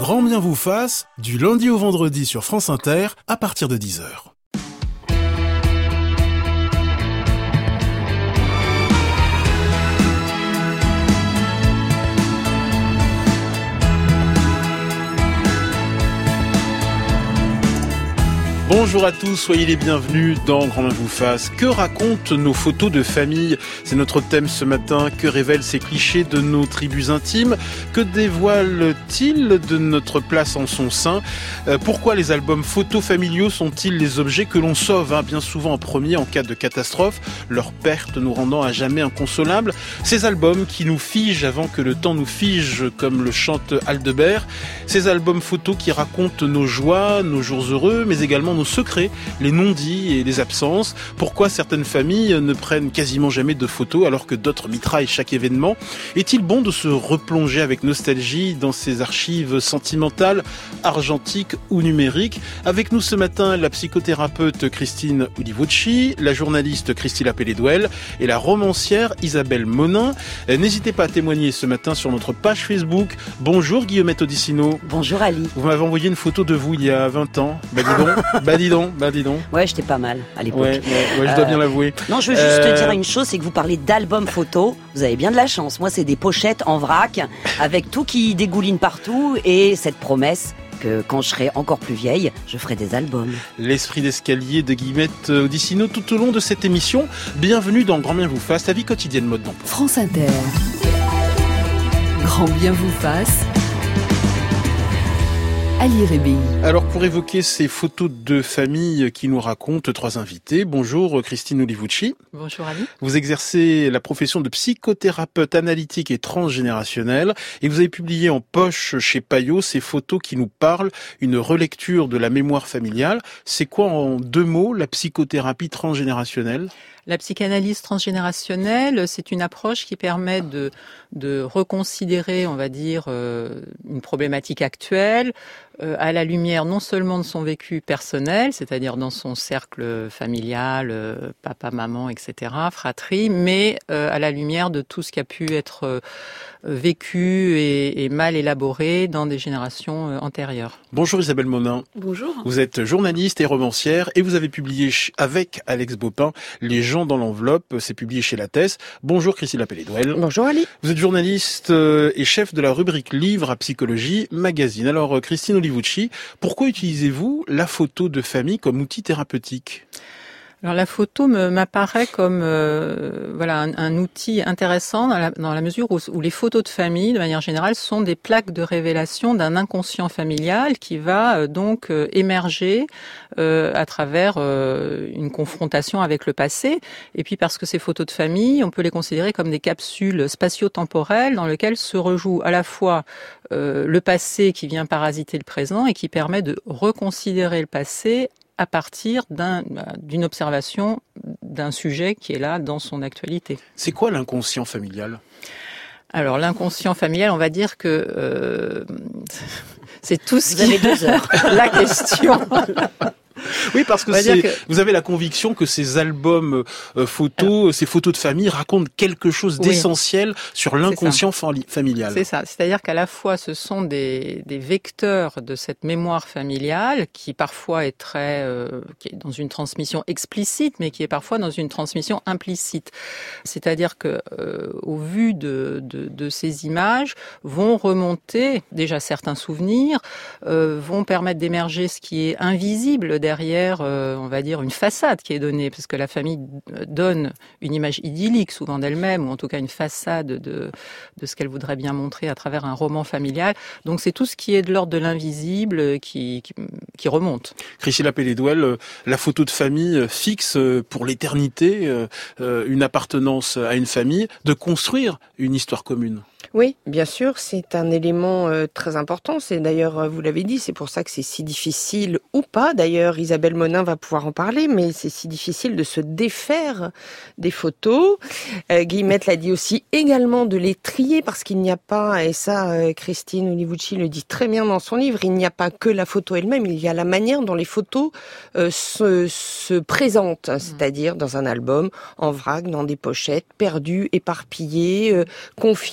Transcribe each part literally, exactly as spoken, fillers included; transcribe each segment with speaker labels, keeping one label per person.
Speaker 1: Grand bien vous fasse, du lundi au vendredi sur France Inter, à partir de dix heures. Bonjour à tous, soyez les bienvenus dans Grand Bien vous fasse. Que racontent nos photos de famille ? C'est notre thème ce matin. Que révèlent ces clichés de nos tribus intimes ? Que dévoilent-ils de notre place en son sein ? euh, Pourquoi les albums photos familiaux sont-ils les objets que l'on sauve, hein, bien souvent en premier en cas de catastrophe, leur perte nous rendant à jamais inconsolables ? Ces albums qui nous figent avant que le temps nous fige, comme le chante Aldebert. Ces albums photos qui racontent nos joies, nos jours heureux, mais également nos secrets, les non-dits et les absences. Pourquoi certaines familles ne prennent quasiment jamais de photos alors que d'autres mitraillent chaque événement ? Est-il bon de se replonger avec nostalgie dans ces archives sentimentales, argentiques ou numériques ? Avec nous ce matin, la psychothérapeute Christine Ulivucci, la journaliste Christine Appelet-Douel et la romancière Isabelle Monin. N'hésitez pas à témoigner ce matin sur notre page Facebook. Bonjour Guillaumette Odissino.
Speaker 2: Bonjour Ali.
Speaker 1: Vous m'avez envoyé une photo de vous il y a vingt ans. Bah dis donc. Bah dis donc, bah dis donc.
Speaker 2: Ouais, j'étais pas mal à l'époque.
Speaker 1: Ouais, ouais, ouais je dois euh... bien l'avouer.
Speaker 2: Non, je veux juste
Speaker 1: euh...
Speaker 2: te dire une chose, c'est que vous parlez d'albums photos. Vous avez bien de la chance. Moi, c'est des pochettes en vrac, avec tout qui dégouline partout, et cette promesse que quand je serai encore plus vieille, je ferai des albums.
Speaker 1: L'esprit d'escalier de Guillemette Odissino tout au long de cette émission. Bienvenue dans Grand Bien vous fasse, la vie quotidienne mode d'emploi.
Speaker 3: France Inter. Grand Bien vous fasse. Ali Rébéi.
Speaker 1: Alors pour évoquer ces photos de famille qui nous racontent, trois invités. Bonjour Christine Ulivucci.
Speaker 4: Bonjour Ali.
Speaker 1: Vous exercez la profession de psychothérapeute analytique et transgénérationnelle et vous avez publié en poche chez Payot ces photos qui nous parlent, une relecture de la mémoire familiale. C'est quoi en deux mots la psychothérapie transgénérationnelle ?
Speaker 4: La psychanalyse transgénérationnelle, c'est une approche qui permet de, de reconsidérer, on va dire, euh, une problématique actuelle euh, à la lumière non seulement de son vécu personnel, c'est-à-dire dans son cercle familial, euh, papa, maman, et cetera, fratrie, mais euh, à la lumière de tout ce qui a pu être euh, vécu et, et mal élaboré dans des générations euh, antérieures.
Speaker 1: Bonjour Isabelle Monin.
Speaker 5: Bonjour.
Speaker 1: Vous êtes journaliste et romancière et vous avez publié avec Alex Baupin Les gens dans l'enveloppe, c'est publié chez Lattès. Bonjour Christine Appelet-Douel.
Speaker 5: Bonjour Ali.
Speaker 1: Vous êtes journaliste et chef de la rubrique Livres à Psychologie Magazine. Alors Christine Ulivucci, pourquoi utilisez-vous la photo de famille comme outil thérapeutique ?
Speaker 4: Alors la photo me, m'apparaît comme euh, voilà un, un outil intéressant dans la, dans la mesure où, où les photos de famille, de manière générale, sont des plaques de révélation d'un inconscient familial qui va euh, donc euh, émerger euh, à travers euh, une confrontation avec le passé. Et puis parce que ces photos de famille, on peut les considérer comme des capsules spatio-temporelles dans lesquelles se rejoue à la fois euh, le passé qui vient parasiter le présent et qui permet de reconsidérer le passé à partir d'un, d'une observation d'un sujet qui est là dans son actualité.
Speaker 1: C'est quoi l'inconscient familial ?
Speaker 4: Alors l'inconscient familial, on va dire que euh, c'est tout ce
Speaker 2: Vous
Speaker 4: qui...
Speaker 2: avez deux heures.
Speaker 4: La question...
Speaker 1: Oui, parce que, c'est, que vous avez la conviction que ces albums euh, photos, Alors, ces photos de famille racontent quelque chose d'essentiel oui, sur l'inconscient fami- familial.
Speaker 4: C'est ça. C'est-à-dire qu'à la fois, ce sont des, des vecteurs de cette mémoire familiale qui parfois est très, euh, qui est dans une transmission explicite, mais qui est parfois dans une transmission implicite. C'est-à-dire que, euh, au vu de, de, de ces images, vont remonter déjà certains souvenirs, euh, vont permettre d'émerger ce qui est invisible derrière, euh, on va dire, une façade qui est donnée, parce que la famille donne une image idyllique souvent d'elle-même, ou en tout cas une façade de, de ce qu'elle voudrait bien montrer à travers un roman familial. Donc c'est tout ce qui est de l'ordre de l'invisible qui, qui, qui remonte.
Speaker 1: Christine Appelet-Douel, la photo de famille fixe pour l'éternité une appartenance à une famille, de construire une histoire commune.
Speaker 5: Oui, bien sûr, c'est un élément euh, très important. C'est d'ailleurs, vous l'avez dit, c'est pour ça que c'est si difficile, ou pas d'ailleurs, Isabelle Monin va pouvoir en parler, mais c'est si difficile de se défaire des photos. Euh, Guillemette l'a dit aussi, également de les trier, parce qu'il n'y a pas, et ça euh, Christine Ulivucci le dit très bien dans son livre, il n'y a pas que la photo elle-même, il y a la manière dont les photos euh, se, se présentent, c'est-à-dire dans un album, en vrac, dans des pochettes, perdues, éparpillées, euh, confiées à une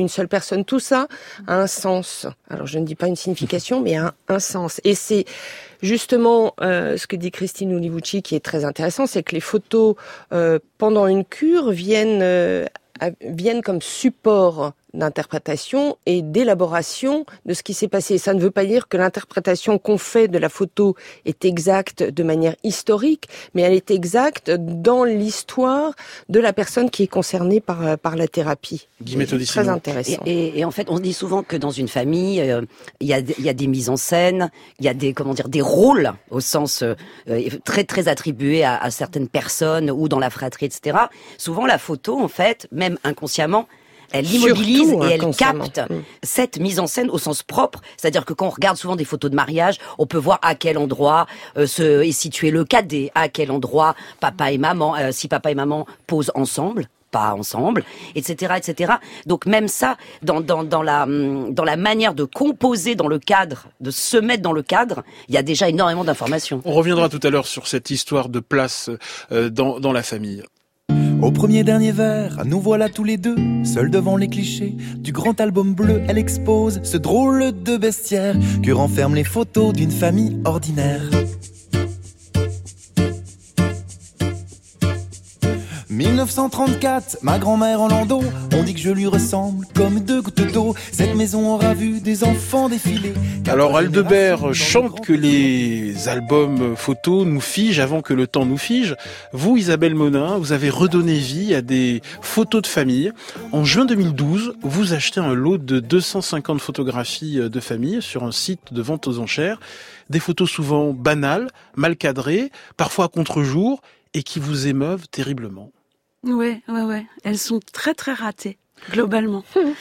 Speaker 5: une seule personne. Tout ça a un sens. Alors je ne dis pas une signification, mais un, un sens. Et c'est justement euh, ce que dit Christine Ulivucci qui est très intéressant, c'est que les photos euh, pendant une cure viennent euh, viennent comme support d'interprétation et d'élaboration de ce qui s'est passé. Ça ne veut pas dire que l'interprétation qu'on fait de la photo est exacte de manière historique, mais elle est exacte dans l'histoire de la personne qui est concernée par par la thérapie.
Speaker 1: C'est
Speaker 5: très intéressant.
Speaker 2: Et, et, et en fait, on dit souvent que dans une famille, il euh, y a il y a des mises en scène, il y a des comment dire des rôles au sens euh, très très attribués à, à certaines personnes ou dans la fratrie, et cetera. Souvent, la photo, en fait, même inconsciemment, elle l'immobilise et elle capte mmh. cette mise en scène au sens propre. C'est-à-dire que quand on regarde souvent des photos de mariage, on peut voir à quel endroit euh, se, est situé le cadet, à quel endroit papa et maman, euh, si papa et maman posent ensemble, pas ensemble, et cetera, et cetera. Donc même ça, dans, dans, dans, la, dans la manière de composer dans le cadre, de se mettre dans le cadre, il y a déjà énormément d'informations.
Speaker 1: On reviendra tout à l'heure sur cette histoire de place euh, dans, dans la famille.
Speaker 6: Au premier dernier vers, nous voilà tous les deux, seuls devant les clichés du grand album bleu. Elle expose ce drôle de bestiaire que renferment les photos d'une famille ordinaire. dix-neuf cent trente-quatre, ma grand-mère en landau, on dit que je lui ressemble comme deux gouttes d'eau. Cette maison aura vu des enfants défiler.
Speaker 1: Alors Aldebert chante que les albums photos nous figent avant que le temps nous fige. Vous, Isabelle Monin, vous avez redonné vie à des photos de famille. En juin deux mille douze, vous achetez un lot de deux cent cinquante photographies de famille sur un site de vente aux enchères. Des photos souvent banales, mal cadrées, parfois à contre-jour, et qui vous émeuvent terriblement.
Speaker 7: Ouais, ouais, ouais. Elles sont très, très ratées, globalement.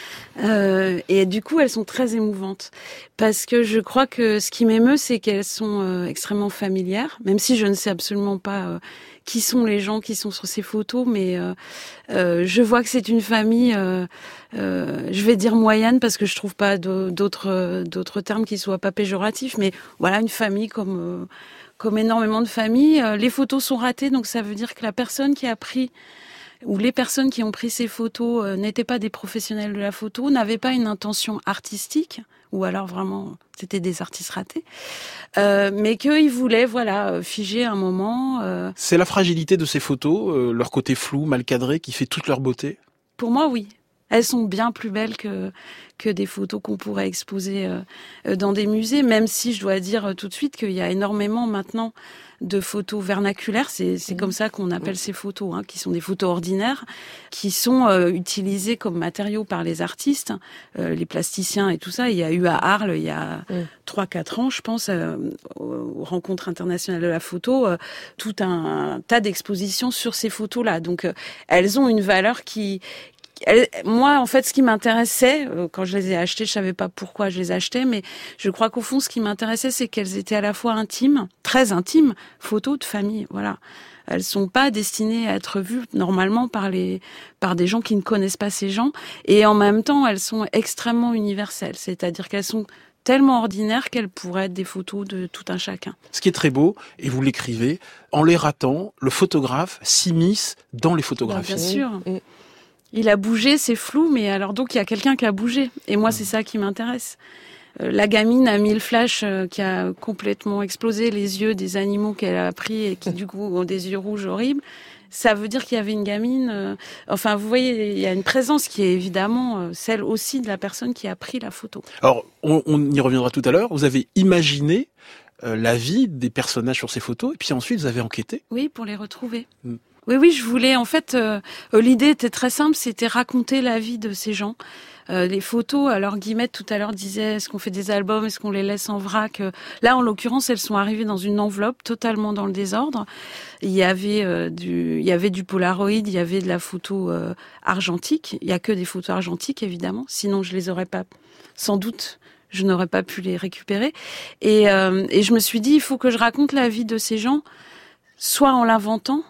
Speaker 7: euh, et du coup, elles sont très émouvantes. Parce que je crois que ce qui m'émeut, c'est qu'elles sont euh, extrêmement familières, même si je ne sais absolument pas euh, qui sont les gens qui sont sur ces photos, mais euh, euh, je vois que c'est une famille, euh, euh, je vais dire moyenne, parce que je trouve pas d'autres, d'autres termes qui soient pas péjoratifs, mais voilà, une famille comme... Euh, comme énormément de familles. Les photos sont ratées, donc ça veut dire que la personne qui a pris, ou les personnes qui ont pris ces photos euh, n'étaient pas des professionnels de la photo, n'avaient pas une intention artistique, ou alors vraiment c'était des artistes ratés, euh, mais qu'ils voulaient voilà figer un moment. Euh...
Speaker 1: C'est la fragilité de ces photos, euh, leur côté flou, mal cadré, qui fait toute leur beauté.
Speaker 7: Pour moi, oui. Elles sont bien plus belles que que des photos qu'on pourrait exposer euh, dans des musées, même si je dois dire tout de suite qu'il y a énormément maintenant de photos vernaculaires, c'est, c'est comme ça qu'on appelle ces photos, hein, qui sont des photos ordinaires, qui sont euh, utilisées comme matériaux par les artistes, euh, les plasticiens et tout ça. Il y a eu à Arles, il y a trois quatre ans, je pense, euh, aux rencontres internationales de la photo, euh, tout un, un tas d'expositions sur ces photos-là. Donc, euh, elles ont une valeur qui... Elle, moi, en fait, ce qui m'intéressait, euh, quand je les ai achetées, je savais pas pourquoi je les achetais, mais je crois qu'au fond, ce qui m'intéressait, c'est qu'elles étaient à la fois intimes, très intimes, photos de famille, voilà. Elles sont pas destinées à être vues normalement par les, par des gens qui ne connaissent pas ces gens, et en même temps, elles sont extrêmement universelles, c'est-à-dire qu'elles sont tellement ordinaires qu'elles pourraient être des photos de tout un chacun.
Speaker 1: Ce qui est très beau, et vous l'écrivez, en les ratant, le photographe s'immisce dans les photographies.
Speaker 7: Bien sûr. Mmh. Il a bougé, c'est flou, mais alors donc il y a quelqu'un qui a bougé. Et moi, c'est ça qui m'intéresse. Euh, la gamine a mis le flash euh, qui a complètement explosé les yeux des animaux qu'elle a pris et qui du coup ont des yeux rouges horribles. Ça veut dire qu'il y avait une gamine. Euh, enfin, vous voyez, il y a une présence qui est évidemment euh, celle aussi de la personne qui a pris la photo.
Speaker 1: Alors, on, on y reviendra tout à l'heure. Vous avez imaginé euh, la vie des personnages sur ces photos, et puis ensuite vous avez enquêté.
Speaker 7: Oui, pour les retrouver.
Speaker 1: Mm.
Speaker 7: Oui, oui, je voulais, en fait, euh, l'idée était très simple, c'était raconter la vie de ces gens. Euh, les photos, alors Guillemette tout à l'heure disait, est-ce qu'on fait des albums, est-ce qu'on les laisse en vrac? Là, en l'occurrence, elles sont arrivées dans une enveloppe totalement dans le désordre. Il y avait euh, du, il y avait du Polaroid, il y avait de la photo euh, argentique. Il y a que des photos argentiques, évidemment. Sinon, je les aurais pas, sans doute, je n'aurais pas pu les récupérer. Et, euh, et je me suis dit, il faut que je raconte la vie de ces gens, soit en l'inventant,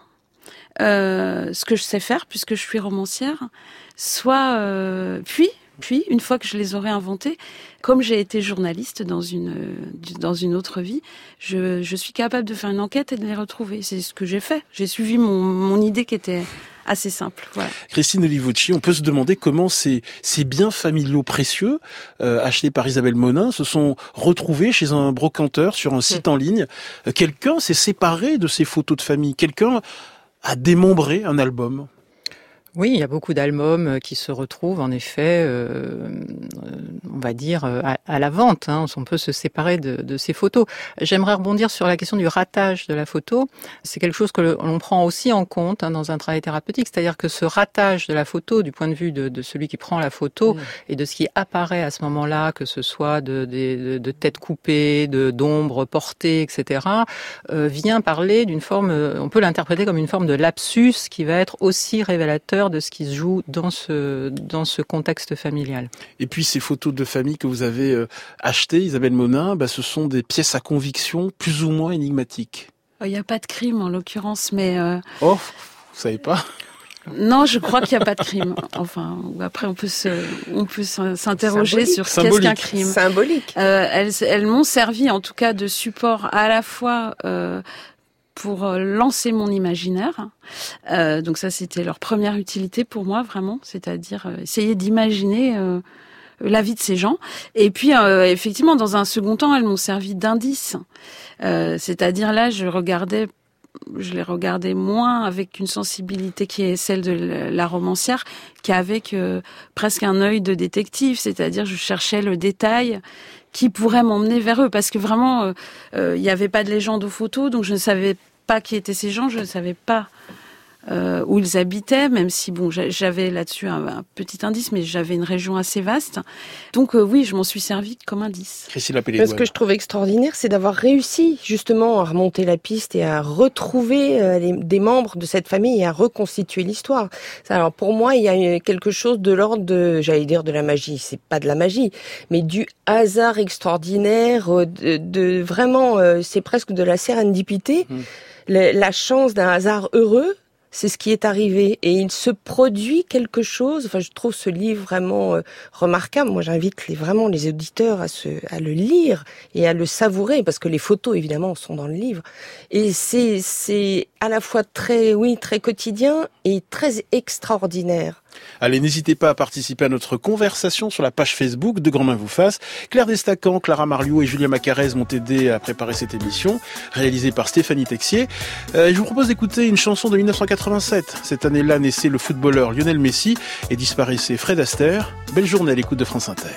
Speaker 7: Euh, ce que je sais faire puisque je suis romancière, soit euh, puis puis une fois que je les aurai inventés, comme j'ai été journaliste dans une euh, dans une autre vie, je je suis capable de faire une enquête et de les retrouver. C'est ce que j'ai fait. J'ai suivi mon mon idée qui était assez simple. Voilà.
Speaker 1: Christine Olivucci, on peut se demander comment ces, ces biens familiaux précieux euh, achetés par Isabelle Monin se sont retrouvés chez un brocanteur sur un site mmh. en ligne. Euh, quelqu'un s'est séparé de ces photos de famille. Quelqu'un a démembré un album.
Speaker 4: Oui, il y a beaucoup d'albums qui se retrouvent, en effet, euh, on va dire, à, à la vente. Hein. On peut se séparer de, de ces photos. J'aimerais rebondir sur la question du ratage de la photo. C'est quelque chose que l'on prend aussi en compte hein, dans un travail thérapeutique. C'est-à-dire que ce ratage de la photo, du point de vue de, de celui qui prend la photo mmh. et de ce qui apparaît à ce moment-là, que ce soit de, de, de têtes coupées, de, d'ombres portées, et cetera, euh, vient parler d'une forme, on peut l'interpréter comme une forme de lapsus qui va être aussi révélateur de ce qui se joue dans ce, dans ce contexte familial.
Speaker 1: Et puis ces photos de famille que vous avez euh, achetées, Isabelle Monin, bah, ce sont des pièces à conviction plus ou moins énigmatiques.
Speaker 7: Il n'y a pas de crime en l'occurrence, mais... Euh...
Speaker 1: Oh, vous savez pas ?
Speaker 7: Non, je crois qu'il n'y a pas de crime. Enfin, après on peut se, on peut s'interroger
Speaker 5: Symbolique.
Speaker 7: sur ce qu'est-ce qu'un crime.
Speaker 5: Symbolique.
Speaker 7: Euh, elles, elles m'ont servi en tout cas de support à la fois... Euh, pour lancer mon imaginaire. Euh, donc ça, c'était leur première utilité pour moi, vraiment. C'est-à-dire euh, essayer d'imaginer euh, la vie de ces gens. Et puis, euh, effectivement, dans un second temps, elles m'ont servi d'indice. Euh, c'est-à-dire là, je regardais, je les regardais moins avec une sensibilité qui est celle de la romancière qu'avec euh, presque un œil de détective. C'est-à-dire, je cherchais le détail qui pourrait m'emmener vers eux, parce que vraiment, il euh, n'y euh, avait pas de légende aux photos, donc je ne savais pas qui étaient ces gens, je ne savais pas euh, où ils habitaient, même si bon, j'avais là-dessus un, un petit indice, mais j'avais une région assez vaste. Donc euh, oui, je m'en suis servi comme indice.
Speaker 1: Christine Lapellé.
Speaker 5: Ce que je trouve extraordinaire, c'est d'avoir réussi justement à remonter la piste et à retrouver euh, les, des membres de cette famille et à reconstituer l'histoire. Alors pour moi, il y a quelque chose de l'ordre de, j'allais dire de la magie, c'est pas de la magie, mais du hasard extraordinaire, de, de vraiment, euh, c'est presque de la sérendipité, mmh. la, la chance d'un hasard heureux. C'est ce qui est arrivé et il se produit quelque chose. Enfin, je trouve ce livre vraiment euh, remarquable. Moi, j'invite les, vraiment les auditeurs à, se, à le lire et à le savourer parce que les photos, évidemment, sont dans le livre. Et c'est, c'est à la fois très, oui, très quotidien et très extraordinaire.
Speaker 1: Allez, n'hésitez pas à participer à notre conversation sur la page Facebook de Grand Main vous fasse. Claire Destacan, Clara Marliot et Julia Macarez m'ont aidé à préparer cette émission, réalisée par Stéphanie Texier. Euh, je vous propose d'écouter une chanson de dix-neuf cent quatre-vingt-sept. Cette année-là naissait le footballeur Lionel Messi et disparaissait Fred Astaire. Belle journée à l'écoute de France Inter.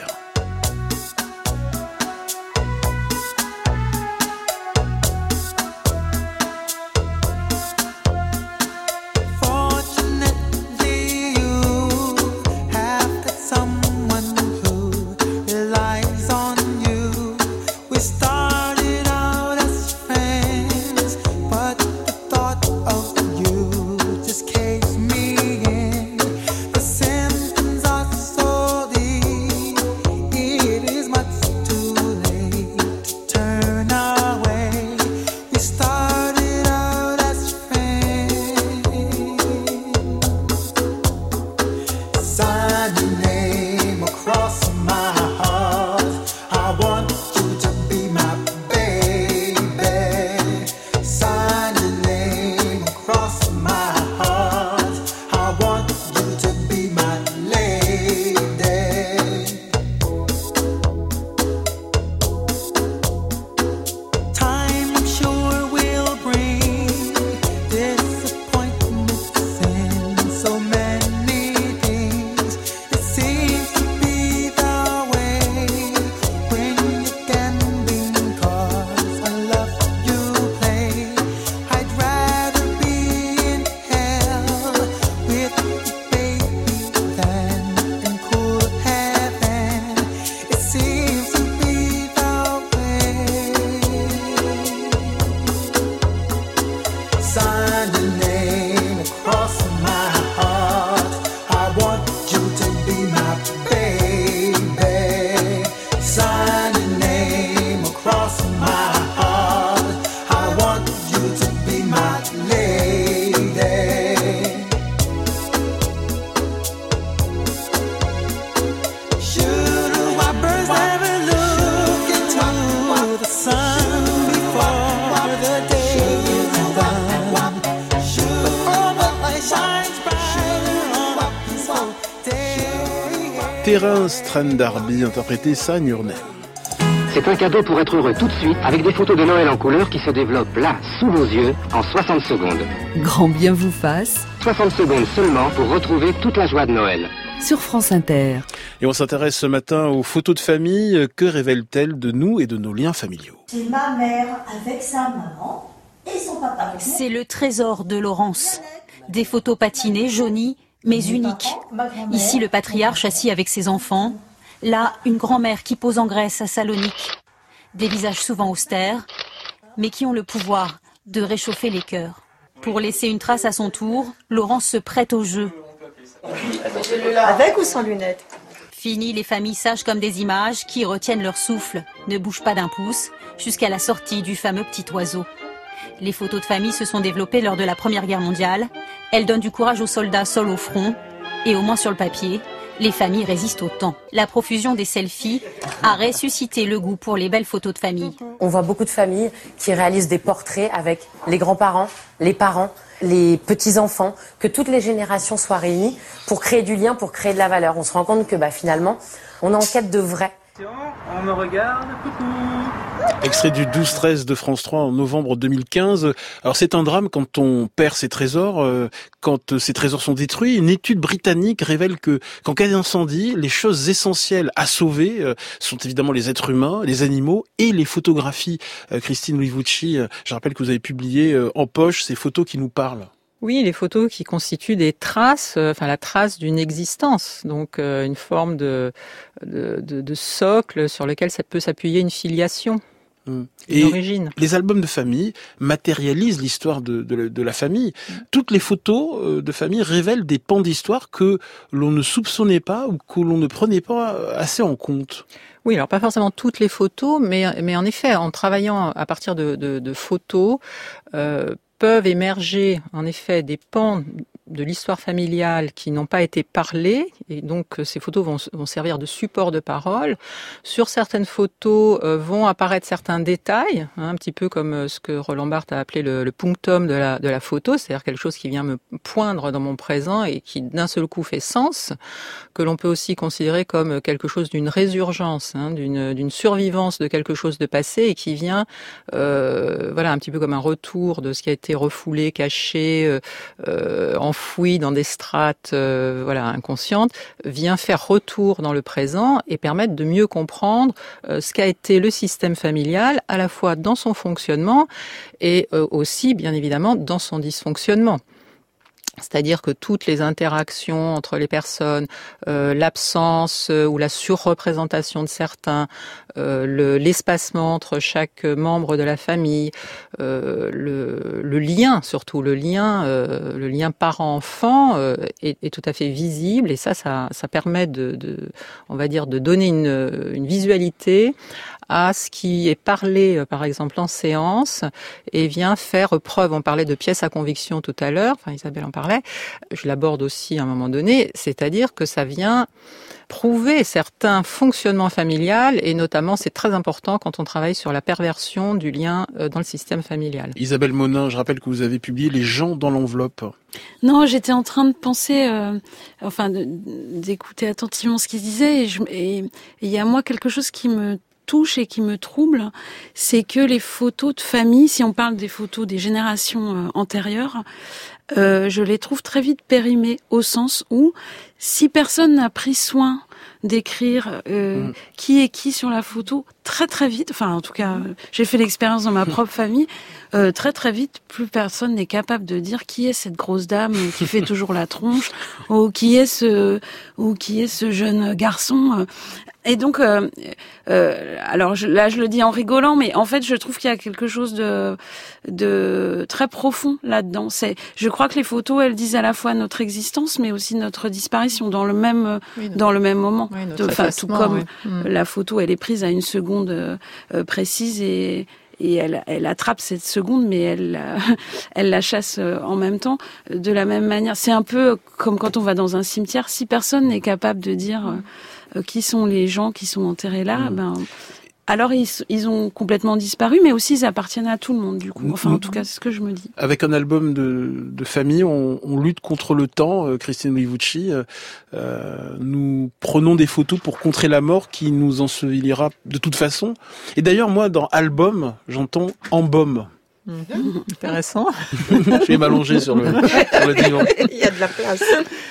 Speaker 1: Terrain Strandarby, interprété Sarah Nurner.
Speaker 8: C'est un cadeau pour être heureux tout de suite, avec des photos de Noël en couleur qui se développent là, sous vos yeux, en soixante secondes.
Speaker 3: Grand bien vous fasse.
Speaker 8: soixante secondes seulement pour retrouver toute la joie de Noël.
Speaker 3: Sur France Inter.
Speaker 1: Et on s'intéresse ce matin aux photos de famille. Que révèlent-elles de nous et de nos liens familiaux?
Speaker 9: C'est ma mère avec sa maman et son papa.
Speaker 10: C'est le trésor de Laurence. Des photos patinées, jaunies, mais uniques. Ici, le patriarche assis avec ses enfants. Là, une grand-mère qui pose en Grèce à Salonique. Des visages souvent austères, mais qui ont le pouvoir de réchauffer les cœurs. Pour laisser une trace à son tour, Laurence se prête au jeu.
Speaker 9: Avec ou sans lunettes?
Speaker 10: Fini les familles sages comme des images qui retiennent leur souffle, ne bougent pas d'un pouce, jusqu'à la sortie du fameux petit oiseau. Les photos de famille se sont développées lors de la Première Guerre mondiale. Elles donnent du courage aux soldats seuls au front, et au moins sur le papier, les familles résistent au temps. La profusion des selfies a ressuscité le goût pour les belles photos de famille.
Speaker 11: On voit beaucoup de familles qui réalisent des portraits avec les grands-parents, les parents, les petits-enfants, que toutes les générations soient réunies pour créer du lien, pour créer de la valeur. On se rend compte que bah, finalement, on est en quête de vrai.
Speaker 12: On me regarde, coucou.
Speaker 1: Extrait du douze treize de France trois en novembre deux mille quinze. Alors c'est un drame quand on perd ses trésors, euh, quand ces trésors sont détruits. Une étude britannique révèle que qu'en cas d'incendie, les choses essentielles à sauver euh, sont évidemment les êtres humains, les animaux et les photographies. Euh, Christine Louis-Vucci, euh, je rappelle que vous avez publié euh, en poche ces photos qui nous parlent.
Speaker 4: Oui, les photos qui constituent des traces, euh, enfin la trace d'une existence, donc euh, une forme de, de, de, de socle sur lequel ça peut s'appuyer une filiation.
Speaker 1: Et
Speaker 4: origine.
Speaker 1: Les albums de famille matérialisent l'histoire de, de, de la famille. Toutes les photos de famille révèlent des pans d'histoire que l'on ne soupçonnait pas ou que l'on ne prenait pas assez en compte.
Speaker 4: Oui, alors pas forcément toutes les photos, mais, mais en effet, en travaillant à partir de, de, de photos, euh, peuvent émerger en effet des pans de l'histoire familiale qui n'ont pas été parlées, et donc ces photos vont, vont servir de support de parole. Sur certaines photos euh, vont apparaître certains détails, hein, un petit peu comme ce que Roland Barthes a appelé le, le punctum de la, de la photo, c'est-à-dire quelque chose qui vient me poindre dans mon présent et qui d'un seul coup fait sens, que l'on peut aussi considérer comme quelque chose d'une résurgence, hein, d'une, d'une survivance de quelque chose de passé et qui vient, euh, voilà, un petit peu comme un retour de ce qui a été refoulé, caché, euh, euh, enfoui dans des strates euh, voilà, inconscientes, vient faire retour dans le présent et permettre de mieux comprendre euh, ce qu'a été le système familial, à la fois dans son fonctionnement et euh, aussi, bien évidemment, dans son dysfonctionnement. C'est-à-dire que toutes les interactions entre les personnes, euh, l'absence euh, ou la surreprésentation de certains, euh, le, l'espacement entre chaque membre de la famille, euh, le, le lien surtout, le lien, euh, le lien parent-enfant euh, est, est tout à fait visible et ça, ça, ça permet de, de, on va dire, de donner une, une visualité à ce qui est parlé, par exemple, en séance, et vient faire preuve. On parlait de pièces à conviction tout à l'heure, enfin Isabelle en parlait, je l'aborde aussi à un moment donné, c'est-à-dire que ça vient prouver certains fonctionnements familial, et notamment, c'est très important quand on travaille sur la perversion du lien dans le système familial.
Speaker 1: Isabelle Monin, je rappelle que vous avez publié Les gens dans l'enveloppe.
Speaker 7: Non, j'étais en train de penser, euh, enfin, de, d'écouter attentivement ce qu'il disait, et il y a moi quelque chose qui me touche et qui me trouble, c'est que les photos de famille, si on parle des photos des générations euh, antérieures, euh, je les trouve très vite périmées, au sens où si personne n'a pris soin d'écrire euh, mmh. qui est qui sur la photo, très très vite, enfin en tout cas j'ai fait l'expérience dans ma propre famille, euh, très très vite plus personne n'est capable de dire qui est cette grosse dame qui fait toujours la tronche, ou qui est ce ou qui est ce jeune garçon. Et donc euh, euh, alors je, là je le dis en rigolant, mais en fait je trouve qu'il y a quelque chose de de très profond là-dedans. C'est, je crois que les photos elles disent à la fois notre existence mais aussi notre disparition dans le même oui, dans le même moment.
Speaker 4: Oui,
Speaker 7: de, enfin, tout comme
Speaker 4: oui.
Speaker 7: la photo elle est prise à une seconde euh, précise et et elle, elle attrape cette seconde, mais elle, elle la chasse en même temps. De la même manière, c'est un peu comme quand on va dans un cimetière. Si personne n'est capable de dire euh, qui sont les gens qui sont enterrés là, mmh. ben alors ils, ils ont complètement disparu, mais aussi ils appartiennent à tout le monde du coup. Enfin, en tout cas, c'est ce que je me dis.
Speaker 1: Avec un album de, de famille, on, on lutte contre le temps. Euh, Christine Olivucci, euh, nous prenons des photos pour contrer la mort qui nous ensevelira de toute façon. Et d'ailleurs, moi, dans album, j'entends embaume.
Speaker 4: Mmh. Intéressant.
Speaker 1: Je vais m'allonger sur le, sur le divan.
Speaker 5: Il y a de la place.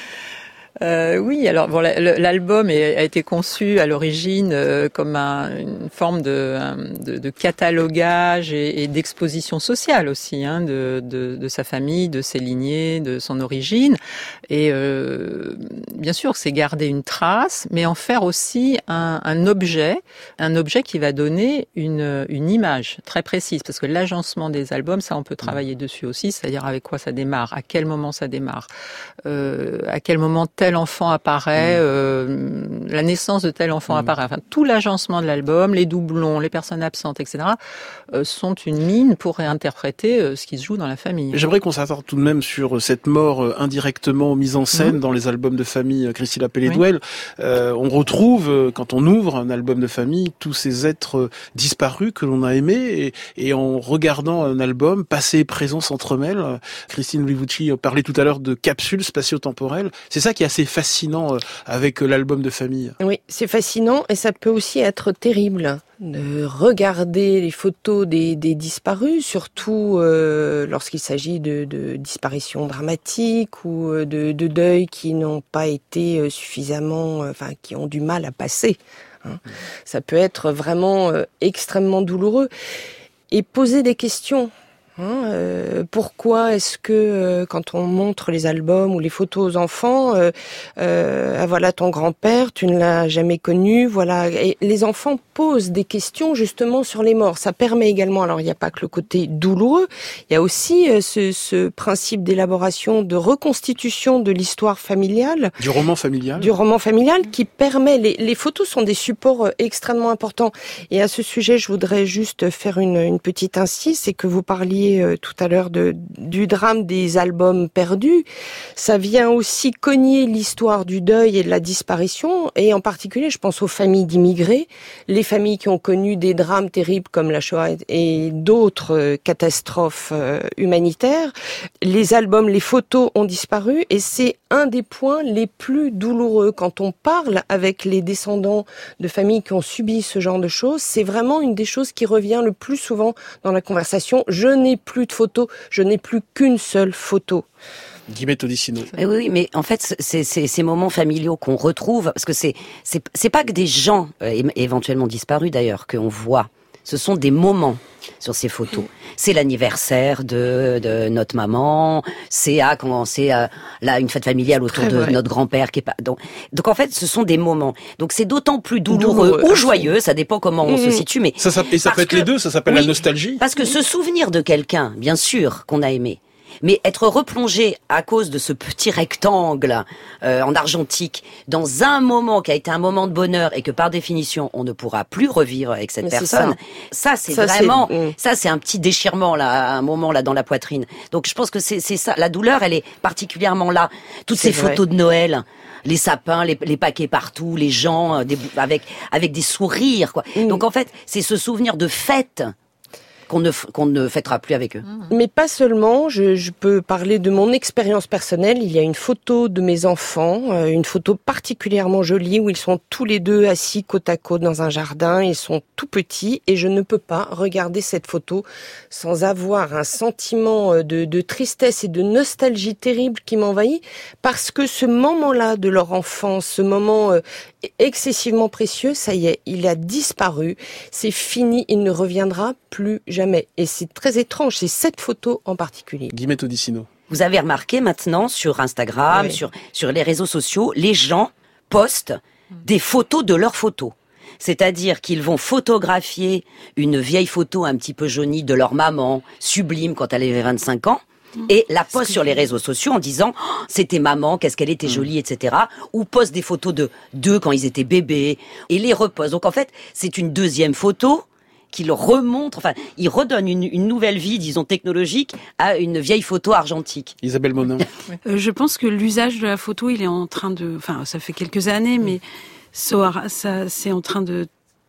Speaker 4: Euh, oui, alors bon, l'album a été conçu à l'origine euh, comme un, une forme de, de, de catalogage et, et d'exposition sociale aussi, hein, de, de, de sa famille, de ses lignées, de son origine. Et euh, bien sûr, c'est garder une trace, mais en faire aussi un, un objet, un objet qui va donner une, une image très précise, parce que l'agencement des albums, ça, on peut travailler dessus aussi, c'est-à-dire avec quoi ça démarre, à quel moment ça démarre, euh, à quel moment tel enfant apparaît, euh, la naissance de tel enfant mmh. apparaît. Enfin, tout l'agencement de l'album, les doublons, les personnes absentes, et cetera, euh, sont une mine pour réinterpréter euh, ce qui se joue dans la famille.
Speaker 1: J'aimerais qu'on s'attarde tout de même sur cette mort euh, indirectement mise en scène mmh. dans les albums de famille Christine Pellet-Douel. Oui. Euh, on retrouve, euh, quand on ouvre un album de famille, tous ces êtres euh, disparus que l'on a aimés, et, et en regardant un album, passé et présent s'entremêlent. Euh, Christine Olivucci parlait tout à l'heure de capsules spatio-temporelles. C'est ça qui est assez fascinant avec l'album de famille.
Speaker 5: Oui, c'est fascinant et ça peut aussi être terrible de regarder les photos des, des disparus, surtout euh, lorsqu'il s'agit de, de disparitions dramatiques ou de, de deuils qui n'ont pas été suffisamment, enfin qui ont du mal à passer. Hein. Mmh. Ça peut être vraiment euh, extrêmement douloureux et poser des questions. Hein, euh, pourquoi est-ce que euh, quand on montre les albums ou les photos aux enfants, euh, euh, ah, voilà ton grand-père, tu ne l'as jamais connu, voilà. Et les enfants posent des questions justement sur les morts. Ça permet également, alors il n'y a pas que le côté douloureux, il y a aussi euh, ce, ce principe d'élaboration, de reconstitution de l'histoire familiale,
Speaker 1: du roman familial,
Speaker 5: du roman familial qui permet. Les, les photos sont des supports euh, extrêmement importants. Et à ce sujet, je voudrais juste faire une, une petite incise, c'est que vous parliez tout à l'heure de, du drame des albums perdus. Ça vient aussi cogner l'histoire du deuil et de la disparition, et en particulier, je pense aux familles d'immigrés, les familles qui ont connu des drames terribles comme la Shoah et d'autres catastrophes humanitaires. Les albums, les photos ont disparu, et c'est un des points les plus douloureux. Quand on parle avec les descendants de familles qui ont subi ce genre de choses, c'est vraiment une des choses qui revient le plus souvent dans la conversation. Je n'ai plus de photos, je n'ai plus qu'une seule photo.
Speaker 1: Guillemette Odissino.
Speaker 2: Oui, oui, mais en fait, c'est, c'est ces moments familiaux qu'on retrouve, parce que c'est, c'est, c'est pas que des gens, euh, éventuellement disparus d'ailleurs, qu'on voit. Ce sont des moments sur ces photos. C'est l'anniversaire de, de notre maman, c'est à quand c'est à, là une fête familiale autour Très de vrai. notre grand-père qui est pas donc donc en fait ce sont des moments. Donc c'est d'autant plus douloureux, douloureux ou joyeux, ça dépend comment on mmh. se situe, mais
Speaker 1: ça, ça et ça peut être que, les deux, ça s'appelle oui, la nostalgie.
Speaker 2: Parce que se souvenir de quelqu'un, bien sûr qu'on a aimé, mais être replongé à cause de ce petit rectangle euh, en argentique dans un moment qui a été un moment de bonheur et que par définition on ne pourra plus revivre avec cette mais personne, c'est ça. ça c'est ça, vraiment, c'est... ça c'est un petit déchirement là, un moment là dans la poitrine. Donc je pense que c'est, c'est ça, la douleur elle est particulièrement là. Toutes c'est ces vrai. photos de Noël, les sapins, les, les paquets partout, les gens des, avec avec des sourires quoi. Mmh. Donc en fait c'est ce souvenir de fête qu'on ne, qu'on ne fêtera plus avec eux.
Speaker 5: Mais pas seulement, je, je peux parler de mon expérience personnelle. Il y a une photo de mes enfants, euh, une photo particulièrement jolie où ils sont tous les deux assis côte à côte dans un jardin. Ils sont tout petits et je ne peux pas regarder cette photo sans avoir un sentiment de, de tristesse et de nostalgie terrible qui m'envahit, parce que ce moment-là de leur enfance, ce moment euh, excessivement précieux, ça y est, il a disparu, c'est fini, il ne reviendra plus jamais. Et c'est très étrange, c'est cette photo en particulier.
Speaker 1: Guillemette Odissino.
Speaker 2: Vous avez remarqué maintenant sur Instagram, oui. sur, sur les réseaux sociaux, les gens postent des photos de leurs photos. C'est-à-dire qu'ils vont photographier une vieille photo un petit peu jaunie de leur maman, sublime quand elle avait vingt-cinq ans, et la poste sur les réseaux sociaux en disant oh, « c'était maman, qu'est-ce qu'elle était jolie, et cetera » ou poste des photos de d'eux quand ils étaient bébés, et les reposte. Donc en fait, c'est une deuxième photo qu'il remontre, enfin, il redonne une, une nouvelle vie, disons, technologique à une vieille photo argentique.
Speaker 1: Isabelle Monin.
Speaker 7: euh, je pense que l'usage de la photo, il est en train de... Enfin, ça fait quelques années, mais ça, ça, c'est en train de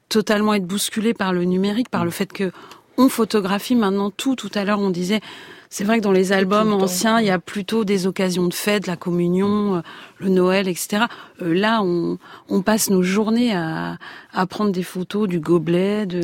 Speaker 7: totalement être bousculé par le numérique, par le fait que on photographie maintenant tout. Tout à l'heure, on disait, c'est vrai que dans les albums anciens, il y a plutôt des occasions de fête, la communion, le Noël, et cetera. Euh, là, on, on passe nos journées à, à prendre des photos du gobelet, de...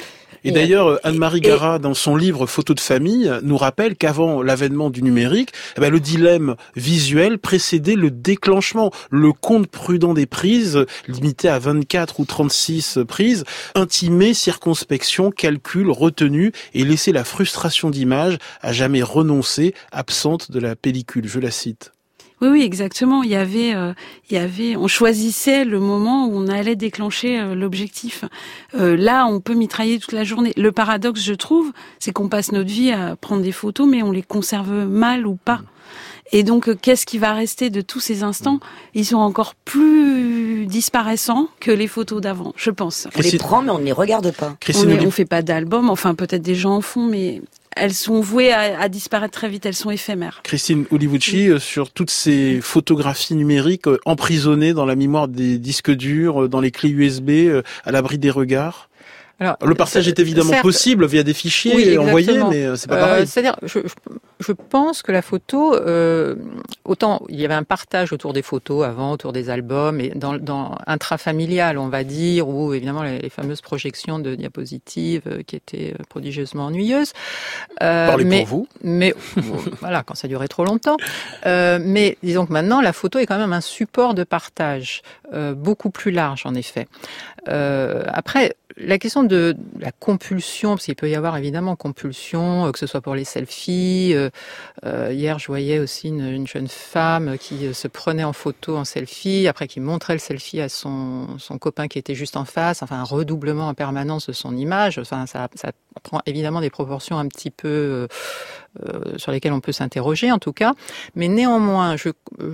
Speaker 1: Et d'ailleurs, Anne-Marie Garat, dans son livre Photos de famille, nous rappelle qu'avant l'avènement du numérique, eh ben, le dilemme visuel précédait le déclenchement. Le compte prudent des prises, limité à vingt-quatre ou trente-six prises, intimait circonspection, calcul, retenue et laissait la frustration d'image à jamais renoncer, absente de la pellicule. Je la cite.
Speaker 7: Oui, oui, exactement. Il y avait, euh, il y avait, on choisissait le moment où on allait déclencher euh, l'objectif. Euh, là, on peut mitrailler toute la journée. Le paradoxe, je trouve, c'est qu'on passe notre vie à prendre des photos, mais on les conserve mal ou pas. Et donc, euh, qu'est-ce qui va rester de tous ces instants ? Ils sont encore plus disparaissants que les photos d'avant, je pense.
Speaker 2: On les prend, mais on ne les regarde pas.
Speaker 7: On ne fait pas d'album. Enfin, peut-être des gens en font, mais elles sont vouées à, à disparaître très vite, elles sont éphémères.
Speaker 1: Christine Ulivucci, oui. Sur toutes ces photographies numériques emprisonnées dans la mémoire des disques durs, dans les clés U S B, à l'abri des regards. Alors, le partage est évidemment certes, possible via des fichiers oui, envoyés, mais c'est pas pareil.
Speaker 4: Euh, c'est-à-dire, je, je pense que la photo, euh, autant il y avait un partage autour des photos avant, autour des albums, et dans, dans intrafamilial, on va dire, ou évidemment les, les fameuses projections de diapositives euh, qui étaient prodigieusement ennuyeuses.
Speaker 1: Euh, Parlez
Speaker 4: mais,
Speaker 1: pour vous.
Speaker 4: Mais voilà, quand ça durait trop longtemps. Euh, mais disons que maintenant, la photo est quand même un support de partage euh, beaucoup plus large, en effet. Euh, après, la question de la compulsion, parce qu'il peut y avoir évidemment compulsion, que ce soit pour les selfies. Euh, euh, hier, je voyais aussi une, une jeune femme qui se prenait en photo en selfie, après qui montrait le selfie à son, son copain qui était juste en face. Enfin, un redoublement en permanence de son image. Enfin, ça, ça prend évidemment des proportions un petit peu euh, euh, sur lesquelles on peut s'interroger, en tout cas. Mais néanmoins, je,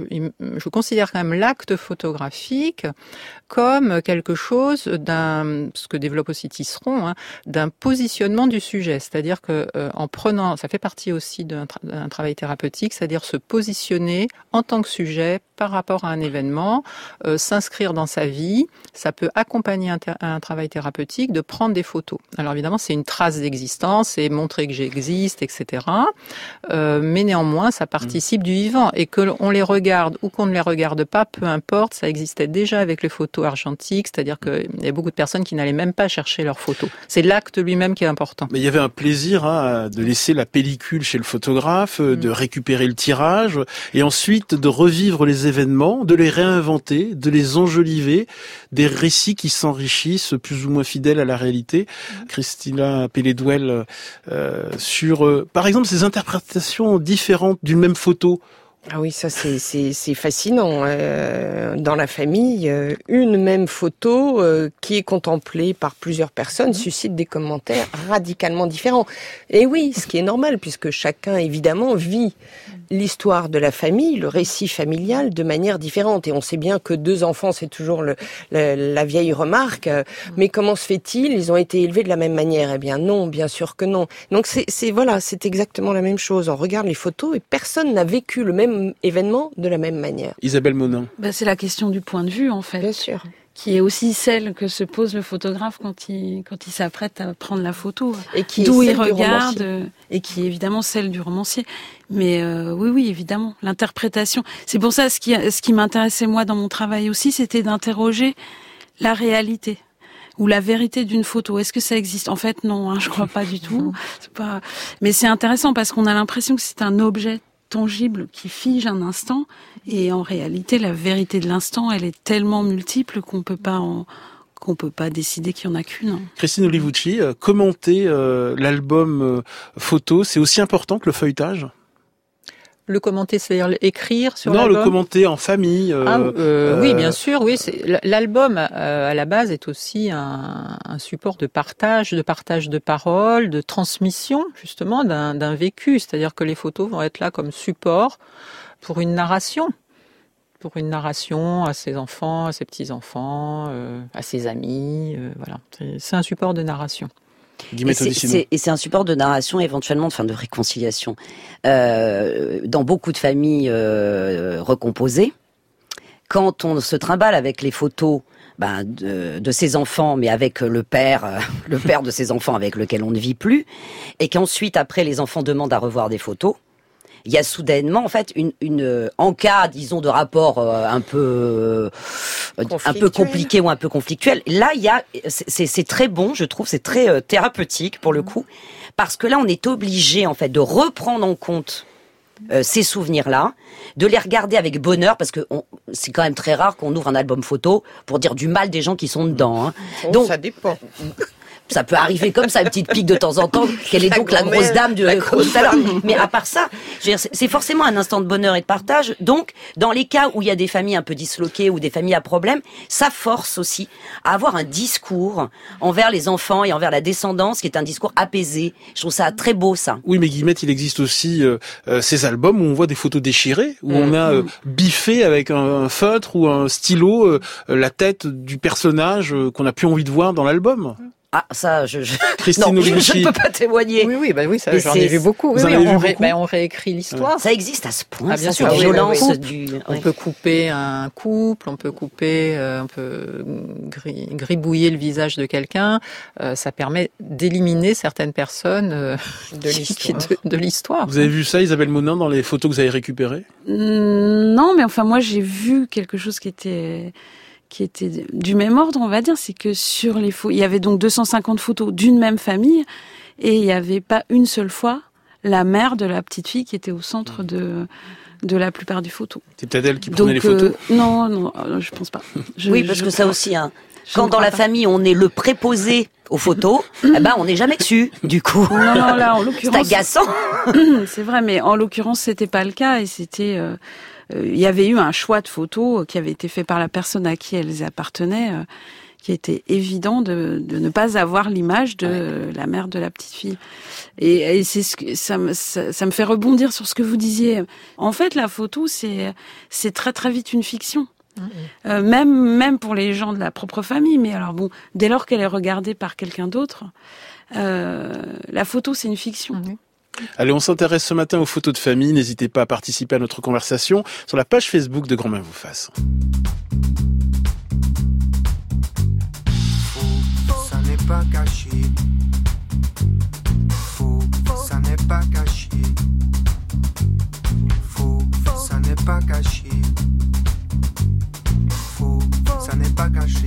Speaker 4: je considère quand même l'acte photographique comme quelque chose d'un, ce que développe aussi Tisseron, hein, d'un positionnement du sujet. C'est-à-dire que euh, en prenant, ça fait partie aussi d'un, tra- d'un travail thérapeutique, c'est-à-dire se positionner en tant que sujet par rapport à un événement, euh, s'inscrire dans sa vie. Ça peut accompagner un, ter- un travail thérapeutique de prendre des photos. Alors évidemment, c'est une trace d'existence, c'est montrer que j'existe, et cetera. Euh, mais néanmoins, ça participe mmh. du vivant. Et que l'on les regarde ou qu'on ne les regarde pas, peu importe, ça existait déjà avec les photos argentiques, c'est-à-dire qu'il y a beaucoup de personnes qui n'allaient même pas chercher leurs photos. C'est l'acte lui-même qui est important.
Speaker 1: Mais il y avait un plaisir hein, de laisser la pellicule chez le photographe, mmh. de récupérer le tirage, et ensuite de revivre les événements, de les réinventer, de les enjoliver, des récits qui s'enrichissent plus ou moins fidèles à la réalité. Mmh. Christina Pelledouel, euh, sur, euh, par exemple, ces interprétations différentes d'une même photo.
Speaker 5: Ah oui, ça c'est c'est c'est fascinant. Euh, dans la famille, euh, une même photo euh, qui est contemplée par plusieurs personnes mmh. suscite des commentaires radicalement différents. Et oui, ce qui est normal puisque chacun évidemment vit l'histoire de la famille, le récit familial de manière différente. Et on sait bien que deux enfants, c'est toujours le, le, la vieille remarque. Euh, mais comment se fait-il ? Ils ont été élevés de la même manière ? Eh bien non, bien sûr que non. Donc c'est c'est voilà, c'est exactement la même chose. On regarde les photos et personne n'a vécu le même événement de la même manière.
Speaker 1: Isabelle Monin.
Speaker 7: Bah, c'est la question du point de vue, en fait.
Speaker 5: Bien sûr.
Speaker 7: Qui est aussi celle que se pose le photographe quand il, quand il s'apprête à prendre la photo.
Speaker 5: Et qui
Speaker 7: D'où
Speaker 5: est
Speaker 7: il
Speaker 5: celle
Speaker 7: regarde.
Speaker 5: Du romancier.
Speaker 7: Et qui est évidemment celle du romancier. Mais euh, oui, oui, évidemment. L'interprétation. C'est pour ça, ce qui, ce qui m'intéressait moi dans mon travail aussi, c'était d'interroger la réalité. Ou la vérité d'une photo. Est-ce que ça existe ? En fait, non, hein, je crois pas du tout. C'est pas... Mais c'est intéressant parce qu'on a l'impression que c'est un objet tangible qui fige un instant, et en réalité la vérité de l'instant elle est tellement multiple qu'on peut pas en, qu'on peut pas décider qu'il y en a qu'une.
Speaker 1: Christine Ulivucci, euh, commenter euh, l'album euh, photo, c'est aussi important que le feuilletage ?
Speaker 4: Le commenter, c'est-à-dire l'écrire sur
Speaker 1: non,
Speaker 4: l'album ?
Speaker 1: Non, le commenter en famille. Euh,
Speaker 4: ah, euh, euh, oui, bien sûr. Oui, c'est, l'album euh, à la base est aussi un, un support de partage, de partage de paroles, de transmission justement d'un, d'un vécu. C'est-à-dire que les photos vont être là comme support pour une narration, pour une narration à ses enfants, à ses petits-enfants, euh, à ses amis. Euh, voilà, c'est, c'est un support de narration.
Speaker 2: Et c'est, c'est, et c'est un support de narration, éventuellement, enfin de réconciliation. Euh, dans beaucoup de familles euh, recomposées, quand on se trimballe avec les photos ben, de, de ses enfants, mais avec le père, euh, le père de ses enfants avec lequel on ne vit plus, et qu'ensuite, après, les enfants demandent à revoir des photos. Il y a soudainement, en fait, une, une en cas, disons, de rapport euh, un peu, euh, un peu compliqué ou un peu conflictuel. Là, il y a, c'est, c'est très bon, je trouve, c'est très euh, thérapeutique pour le coup, parce que là, on est obligé, en fait, de reprendre en compte euh, ces souvenirs-là, de les regarder avec bonheur, parce que on, c'est quand même très rare qu'on ouvre un album photo pour dire du mal des gens qui sont dedans. Hein.
Speaker 5: Oh,
Speaker 2: donc
Speaker 5: ça dépend.
Speaker 2: Ça peut arriver comme ça, une petite pique de temps en temps. Quelle est donc la grosse dame de tout à l'heure. Mais à part ça, je veux dire, c'est forcément un instant de bonheur et de partage. Donc, dans les cas où il y a des familles un peu disloquées ou des familles à problème, ça force aussi à avoir un discours envers les enfants et envers la descendance qui est un discours apaisé. Je trouve ça très beau, ça.
Speaker 1: Oui, mais Guillemette, il existe aussi euh, euh, ces albums où on voit des photos déchirées, où mmh. on a euh, biffé avec un, un feutre ou un stylo euh, la tête du personnage euh, qu'on n'a plus envie de voir dans l'album.
Speaker 2: Ah, ça, je, je...
Speaker 1: Christine
Speaker 2: non, je ne peux pas témoigner.
Speaker 4: Oui, oui, bah oui, ça, j'en ai vu beaucoup. Oui, oui, on, ré... bah, on réécrit l'histoire.
Speaker 2: Ça existe à ce point.
Speaker 4: Ah, bien
Speaker 2: ça,
Speaker 4: sûr,
Speaker 2: la
Speaker 4: oui,
Speaker 2: violence
Speaker 4: oui, oui.
Speaker 2: du.
Speaker 4: On
Speaker 2: oui.
Speaker 4: peut couper un couple, on peut couper, euh, on peut gri... gribouiller le visage de quelqu'un. Euh, ça permet d'éliminer certaines personnes euh,
Speaker 5: de l'histoire.
Speaker 4: de, de l'histoire.
Speaker 1: Vous avez vu ça, Isabelle Monin, dans les photos que vous avez récupérées ?
Speaker 7: Non, mais enfin, moi, j'ai vu quelque chose qui était. qui était du même ordre, on va dire, c'est que sur les photos, il y avait donc deux cent cinquante photos d'une même famille, et il n'y avait pas une seule fois la mère de la petite fille qui était au centre de, de la plupart des photos.
Speaker 1: C'est peut-être elle qui prenait
Speaker 7: donc,
Speaker 1: les photos
Speaker 7: euh, Non, non, je pense pas. Je,
Speaker 2: oui, parce
Speaker 7: je
Speaker 2: que ça
Speaker 7: crois.
Speaker 2: aussi, hein. Quand dans la pas. famille, on est le préposé aux photos, eh ben, on n'est jamais dessus, du coup.
Speaker 7: Non, non, là, en l'occurrence.
Speaker 2: C'est agaçant.
Speaker 7: C'est vrai, mais en l'occurrence, c'était pas le cas, et c'était, euh, euh, il y avait eu un choix de photos qui avait été fait par la personne à qui elles appartenaient, euh, qui était évident de, de ne pas avoir l'image de ouais. la mère de la petite fille. Et, et c'est ce que, ça, me, ça, ça me fait rebondir sur ce que vous disiez. En fait, la photo, c'est, c'est très très vite une fiction. Mmh. Euh, même même pour les gens de la propre famille, mais alors bon, dès lors qu'elle est regardée par quelqu'un d'autre, euh, la photo c'est une fiction. Mmh.
Speaker 1: Allez, on s'intéresse ce matin aux photos de famille. N'hésitez pas à participer à notre conversation sur la page Facebook de Grand-Mère vous fasse.
Speaker 13: Faux, ça n'est pas caché. Faux, ça n'est pas caché. Faux, ça n'est pas caché. Faux, ça n'est pas caché.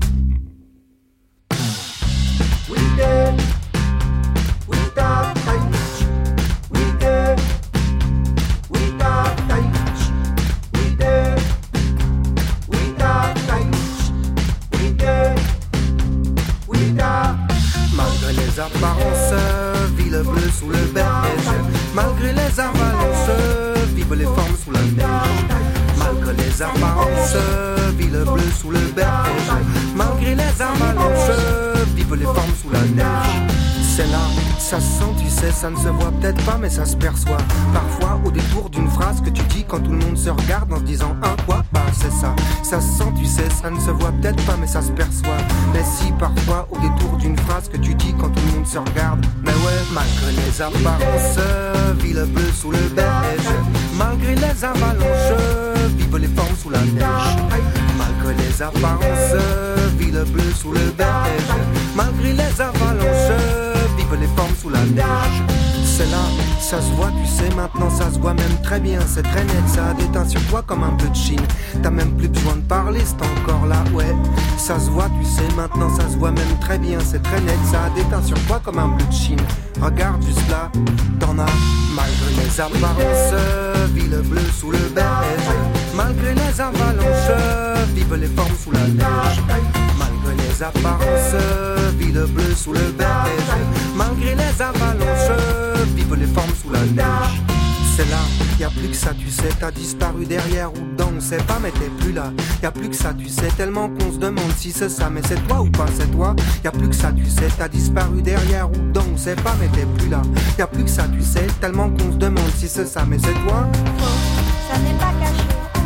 Speaker 13: We did, we got touch. We did, we got touch. We did, we got touch. We did, we got. Malgré les apparences, vit le bleu sous le berge. Malgré les avalanches, vivent les formes sous la neige. Malgré les apparences, vit le bleu sous le berge. Malgré les avalanches, vivent les formes sous la neige. C'est là, ça se sent, tu sais, ça ne se voit peut-être pas, mais ça se perçoit. Parfois, au détour d'une phrase que tu dis quand tout le monde se regarde en se disant un quoi, bah c'est ça. Ça se sent, tu sais, ça ne se voit peut-être pas, mais ça se perçoit. Mais si, parfois, au détour d'une phrase que tu dis quand tout le monde se regarde, mais ouais, malgré les apparences, vit le bleu sous le beige. Malgré les avalanches, vivent les formes sous la neige. Malgré les apparences, vit le bleu sous le beige. Malgré les avalanches, vivent les formes sous la neige. C'est là, ça se voit, tu sais, maintenant ça se voit même très bien. C'est très net, ça déteint sur toi comme un peu de Chine. T'as même plus besoin de parler, c'est encore là, ouais. Ça se voit, tu sais, maintenant ça se voit même très bien. C'est très net, ça déteint sur toi comme un peu de Chine. Regarde juste là, t'en as. Malgré les apparences, vit le bleu sous le beige. Malgré les avalanches, vivent les formes sous la neige. Malgré les apparences, vit le bleu sous le beige. Malgré les avalanches, vivent les formes sous la neige. C'est là, y a plus que ça, tu sais, t'as disparu derrière ou dedans, on sait pas, mais t'es plus là. Y a plus que ça, tu sais, tellement qu'on se demande si c'est ça, mais c'est toi ou pas, c'est toi. Y a plus que ça, tu sais, t'as disparu derrière ou dedans, on sait pas, mais t'es plus là. Y a plus que ça, tu sais, tellement qu'on se demande si c'est ça, mais c'est toi.
Speaker 9: Ça n'est pas caché.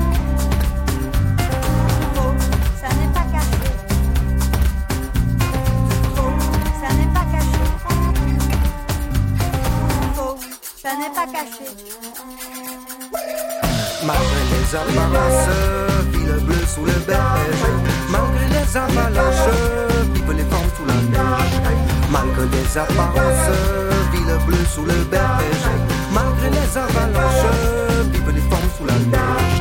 Speaker 9: Ça n'est pas caché. Ça n'est pas caché. Ça n'est pas caché.
Speaker 13: Malgré les apparences, vit le bleu bleus sous le berge. Malgré les avalanches, vivent les formes sous la neige. Malgré les apparences, ville bleue sous le berge. Malgré les avalanches, vivent les formes sous la neige.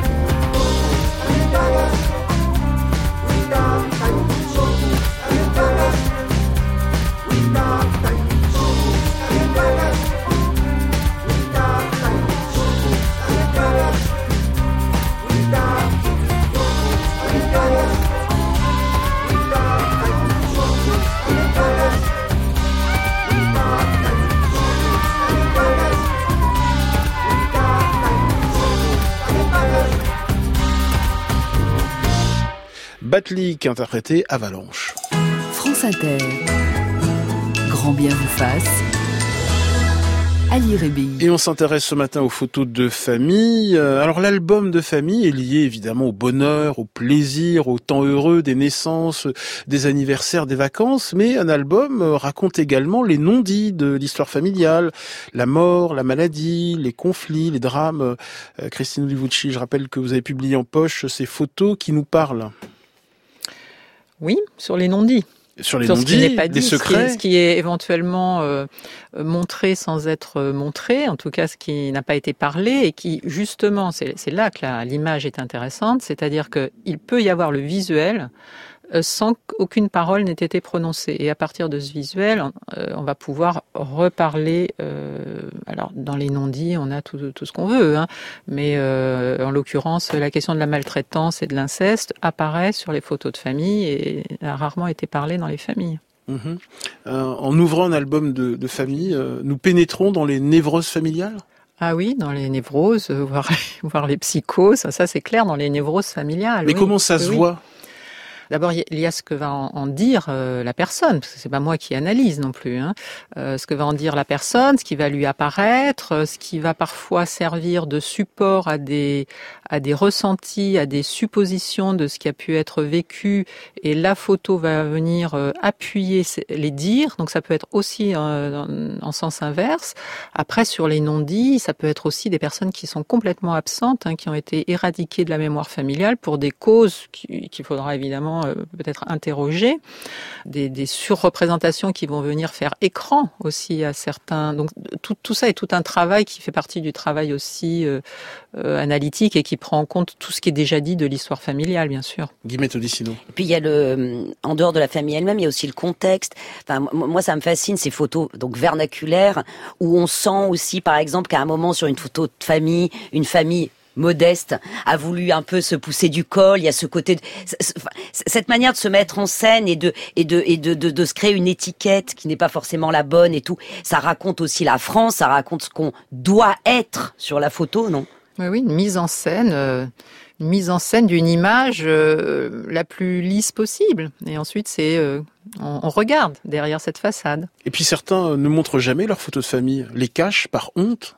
Speaker 1: Batlik interprété Avalanche.
Speaker 3: France Inter. Grand bien vous fasse. Ali Rébi.
Speaker 1: Et on s'intéresse ce matin aux photos de famille. Alors l'album de famille est lié évidemment au bonheur, au plaisir, au temps heureux des naissances, des anniversaires, des vacances, mais un album raconte également les non-dits de l'histoire familiale, la mort, la maladie, les conflits, les drames. Christine Olivucci, je rappelle que vous avez publié en poche ces photos qui nous parlent.
Speaker 4: Oui, sur les non-dits.
Speaker 1: Sur les
Speaker 4: sur
Speaker 1: non-dits,
Speaker 4: ce qui n'est pas dit,
Speaker 1: des secrets.
Speaker 4: Ce qui est, ce qui est éventuellement euh, montré sans être montré, en tout cas ce qui n'a pas été parlé et qui justement, c'est, c'est là que la, l'image est intéressante, c'est-à-dire qu'il peut y avoir le visuel euh, sans qu'aucune parole n'ait été prononcée. Et à partir de ce visuel, on, euh, on va pouvoir reparler. Euh, alors dans les non-dits, on a tout, tout ce qu'on veut, hein, mais euh, en l'occurrence, la question de la maltraitance et de l'inceste apparaît sur les photos de famille et a rarement été parlée dans les familles.
Speaker 1: Mmh. Euh, en ouvrant un album de, de famille, euh, nous pénétrons dans les névroses familiales ?
Speaker 4: Ah oui, dans les névroses, euh, voire, voire les psychoses, ça, ça c'est clair dans les névroses familiales.
Speaker 1: Mais
Speaker 4: oui,
Speaker 1: comment ça se
Speaker 4: oui.
Speaker 1: voit ?
Speaker 4: D'abord, il y a ce que va en dire euh, la personne, parce que c'est pas moi qui analyse non plus. Hein. Euh, ce que va en dire la personne, ce qui va lui apparaître, ce qui va parfois servir de support à des à des ressentis, à des suppositions de ce qui a pu être vécu, et la photo va venir euh, appuyer les dires. Donc ça peut être aussi euh, en, en sens inverse. Après, sur les non-dits, ça peut être aussi des personnes qui sont complètement absentes, hein, qui ont été éradiquées de la mémoire familiale pour des causes qui, qu'il faudra évidemment peut-être interroger, des, des surreprésentations qui vont venir faire écran aussi à certains. Donc tout, tout ça est tout un travail qui fait partie du travail aussi euh, euh, analytique et qui prend en compte tout ce qui est déjà dit de l'histoire familiale, bien sûr.
Speaker 1: Guillemette Odissino.
Speaker 2: Et puis il y a le, en dehors de la famille elle-même, il y a aussi le contexte. Enfin, moi ça me fascine ces photos donc vernaculaires où on sent aussi, par exemple, qu'à un moment sur une photo de famille, une famille modeste a voulu un peu se pousser du col. Il y a ce côté, de, cette manière de se mettre en scène et de et de et de, de de se créer une étiquette qui n'est pas forcément la bonne et tout. Ça raconte aussi la France, ça raconte ce qu'on doit être sur la photo, non ?
Speaker 4: Oui, oui, une mise en scène, euh, une mise en scène d'une image euh, la plus lisse possible. Et ensuite, c'est euh, on, on regarde derrière cette façade.
Speaker 1: Et puis certains ne montrent jamais leurs photos de famille, les cachent par honte.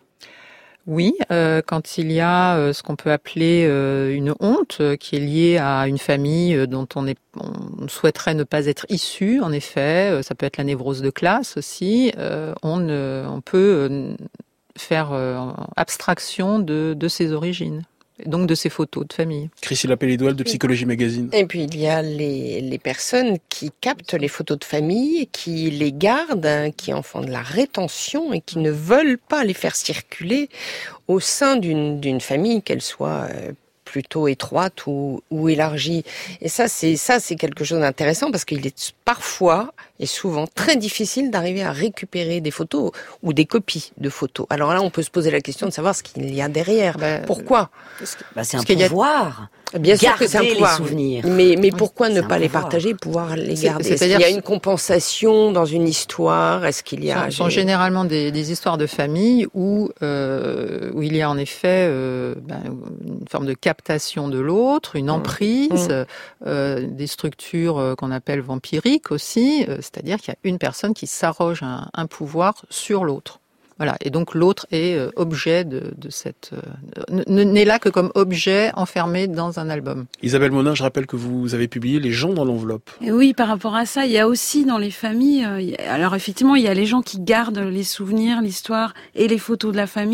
Speaker 4: Oui, euh, quand il y a euh, ce qu'on peut appeler euh, une honte euh, qui est liée à une famille euh, dont on, est, on souhaiterait ne pas être issu, en effet, euh, ça peut être la névrose de classe aussi, euh, on, euh, on peut euh, faire euh, abstraction de, de ses origines. Donc de ces photos de famille.
Speaker 1: Christine Pellidoile de Psychologie Magazine.
Speaker 5: Et puis il y a les, les personnes qui captent les photos de famille, qui les gardent, hein, qui en font de la rétention et qui ne veulent pas les faire circuler au sein d'une, d'une famille, qu'elle soit euh, plutôt étroite ou, ou élargie. Et ça, c'est ça, c'est quelque chose d'intéressant parce qu'il est parfois et souvent très difficile d'arriver à récupérer des photos ou des copies de photos. Alors là, on peut se poser la question de savoir ce qu'il y a derrière.
Speaker 4: Bah,
Speaker 5: Pourquoi ?
Speaker 2: Bah, c'est un pouvoir.
Speaker 5: Bien sûr que c'est un pouvoir.
Speaker 2: Les souvenirs.
Speaker 5: Mais, mais pourquoi ne pas les
Speaker 2: pouvoir.
Speaker 5: partager, pouvoir les
Speaker 4: C'est,
Speaker 5: garder ?
Speaker 4: c'est,
Speaker 5: Est-ce qu'il y a une compensation dans une histoire ? Est-ce qu'il y a...
Speaker 4: Ce sont généralement des, des histoires de famille où, euh, où il y a en effet euh, ben, une forme de captation de l'autre, une emprise, mmh. euh, des structures euh, qu'on appelle vampiriques aussi, euh, c'est-à-dire qu'il y a une personne qui s'arroge un, un pouvoir sur l'autre. Voilà, et donc l'autre est euh, objet de, de cette... Euh, n'est là que comme objet enfermé dans un album.
Speaker 1: Isabelle Monin, je rappelle que vous avez publié Les gens dans l'enveloppe.
Speaker 7: Et oui, par rapport à ça, il y a aussi dans les familles... Euh, alors effectivement, il y a les gens qui gardent les souvenirs, l'histoire et les photos de la famille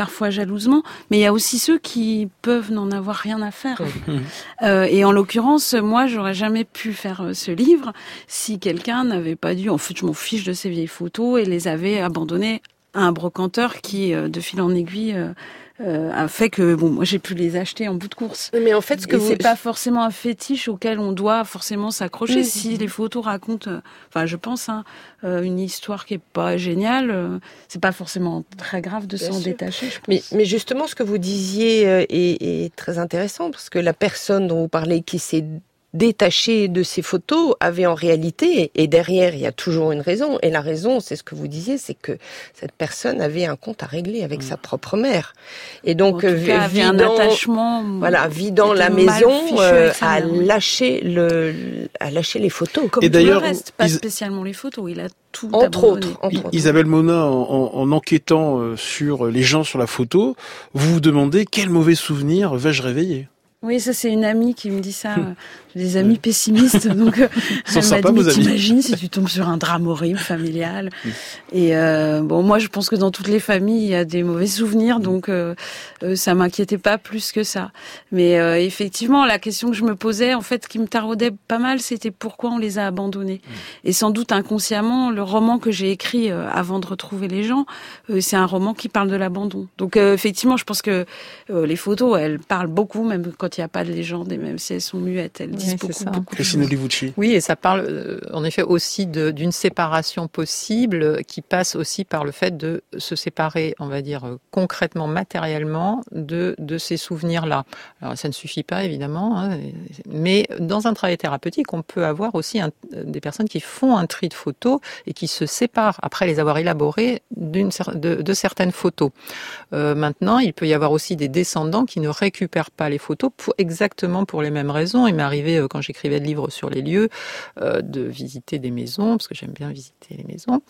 Speaker 7: parfois jalousement, mais il y a aussi ceux qui peuvent n'en avoir rien à faire. Euh, et en l'occurrence, moi, j'aurais jamais pu faire ce livre si quelqu'un n'avait pas dû, en fait, je m'en fiche de ces vieilles photos et les avait abandonnées à un brocanteur qui, de fil en aiguille, euh, Euh, a fait que bon, moi j'ai pu les acheter en bout de course.
Speaker 5: Mais en fait, ce que
Speaker 7: et
Speaker 5: vous...
Speaker 7: c'est pas forcément un fétiche auquel on doit forcément s'accrocher. Mmh. Si les photos racontent, euh, enfin, je pense, hein, euh, une histoire qui est pas géniale, euh, c'est pas forcément très grave de Bien s'en sûr. détacher. Je pense.
Speaker 5: Mais, mais justement, ce que vous disiez euh, est, est très intéressant parce que la personne dont vous parlez qui s'est détaché de ces photos avait en réalité, et derrière il y a toujours une raison, et la raison c'est ce que vous disiez, c'est que cette personne avait un compte à régler avec mmh. sa propre mère, et donc
Speaker 7: en tout cas, avait un attachement,
Speaker 5: voilà, vidant la maison, euh, à lâcher le, à lâcher les photos.
Speaker 7: Comme
Speaker 1: et
Speaker 7: tout
Speaker 1: d'ailleurs,
Speaker 7: le reste, pas
Speaker 1: Is...
Speaker 7: spécialement les photos, il a tout
Speaker 5: entre
Speaker 7: abandonné.
Speaker 5: autres, entre autres.
Speaker 1: Isabelle Monin, en, en, en enquêtant sur les gens sur la photo, vous vous demandez quel mauvais souvenir vais-je réveiller?
Speaker 7: Oui, ça c'est une amie qui me dit ça. J'ai des amis pessimistes, donc euh, elle m'a dit, mais t'imagines si tu tombes sur un drame horrible, familial. Et euh, bon, moi je pense que dans toutes les familles, il y a des mauvais souvenirs, donc euh, euh, ça m'inquiétait pas plus que ça. Mais euh, effectivement, la question que je me posais, en fait, qui me taraudait pas mal, c'était pourquoi on les a abandonnés. Et sans doute inconsciemment, le roman que j'ai écrit euh, avant de retrouver les gens, euh, c'est un roman qui parle de l'abandon. Donc euh, effectivement, je pense que euh, les photos, elles parlent beaucoup, même quand il n'y a pas de légende, et même si elles sont muettes, elles disent oui, beaucoup, beaucoup.
Speaker 1: Christine Olivucci.
Speaker 4: Oui, et ça parle euh, en effet aussi de, d'une séparation possible qui passe aussi par le fait de se séparer, on va dire, concrètement, matériellement, de, de ces souvenirs-là. Alors ça ne suffit pas, évidemment, hein, mais dans un travail thérapeutique, on peut avoir aussi un, des personnes qui font un tri de photos et qui se séparent, après les avoir élaborées, d'une, de, de certaines photos. Euh, maintenant, il peut y avoir aussi des descendants qui ne récupèrent pas les photos pour, exactement pour les mêmes raisons. Il m'est arrivé, euh, quand j'écrivais le livre sur les lieux, euh, de visiter des maisons, parce que j'aime bien visiter les maisons.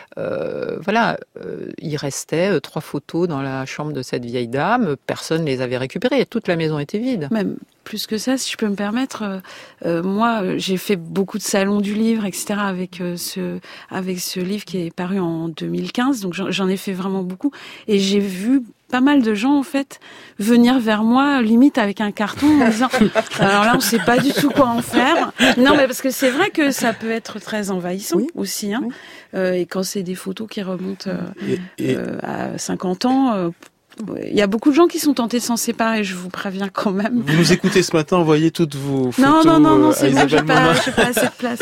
Speaker 4: Euh, voilà, euh, il restait euh, trois photos dans la chambre de cette vieille dame, personne ne les avait récupérées, toute la maison était vide.
Speaker 7: Même plus que ça, si je peux me permettre, euh, euh, moi j'ai fait beaucoup de salons du livre, et cetera avec euh, ce avec ce livre qui est paru en deux mille quinze, donc j'en, j'en ai fait vraiment beaucoup, et j'ai vu pas mal de gens en fait venir vers moi limite avec un carton en disant alors là on sait pas du tout quoi en faire. Non mais parce que c'est vrai que ça peut être très envahissant oui. aussi hein. Oui. Euh, et quand c'est des photos qui remontent euh, et, et... Euh, à cinquante ans euh, il y a beaucoup de gens qui sont tentés de s'en séparer, je vous préviens quand même.
Speaker 1: Vous nous écoutez ce matin, envoyez toutes vos photos.
Speaker 7: Non, non, non, non, c'est
Speaker 1: bon,
Speaker 7: j'ai pas, j'ai pas assez de place.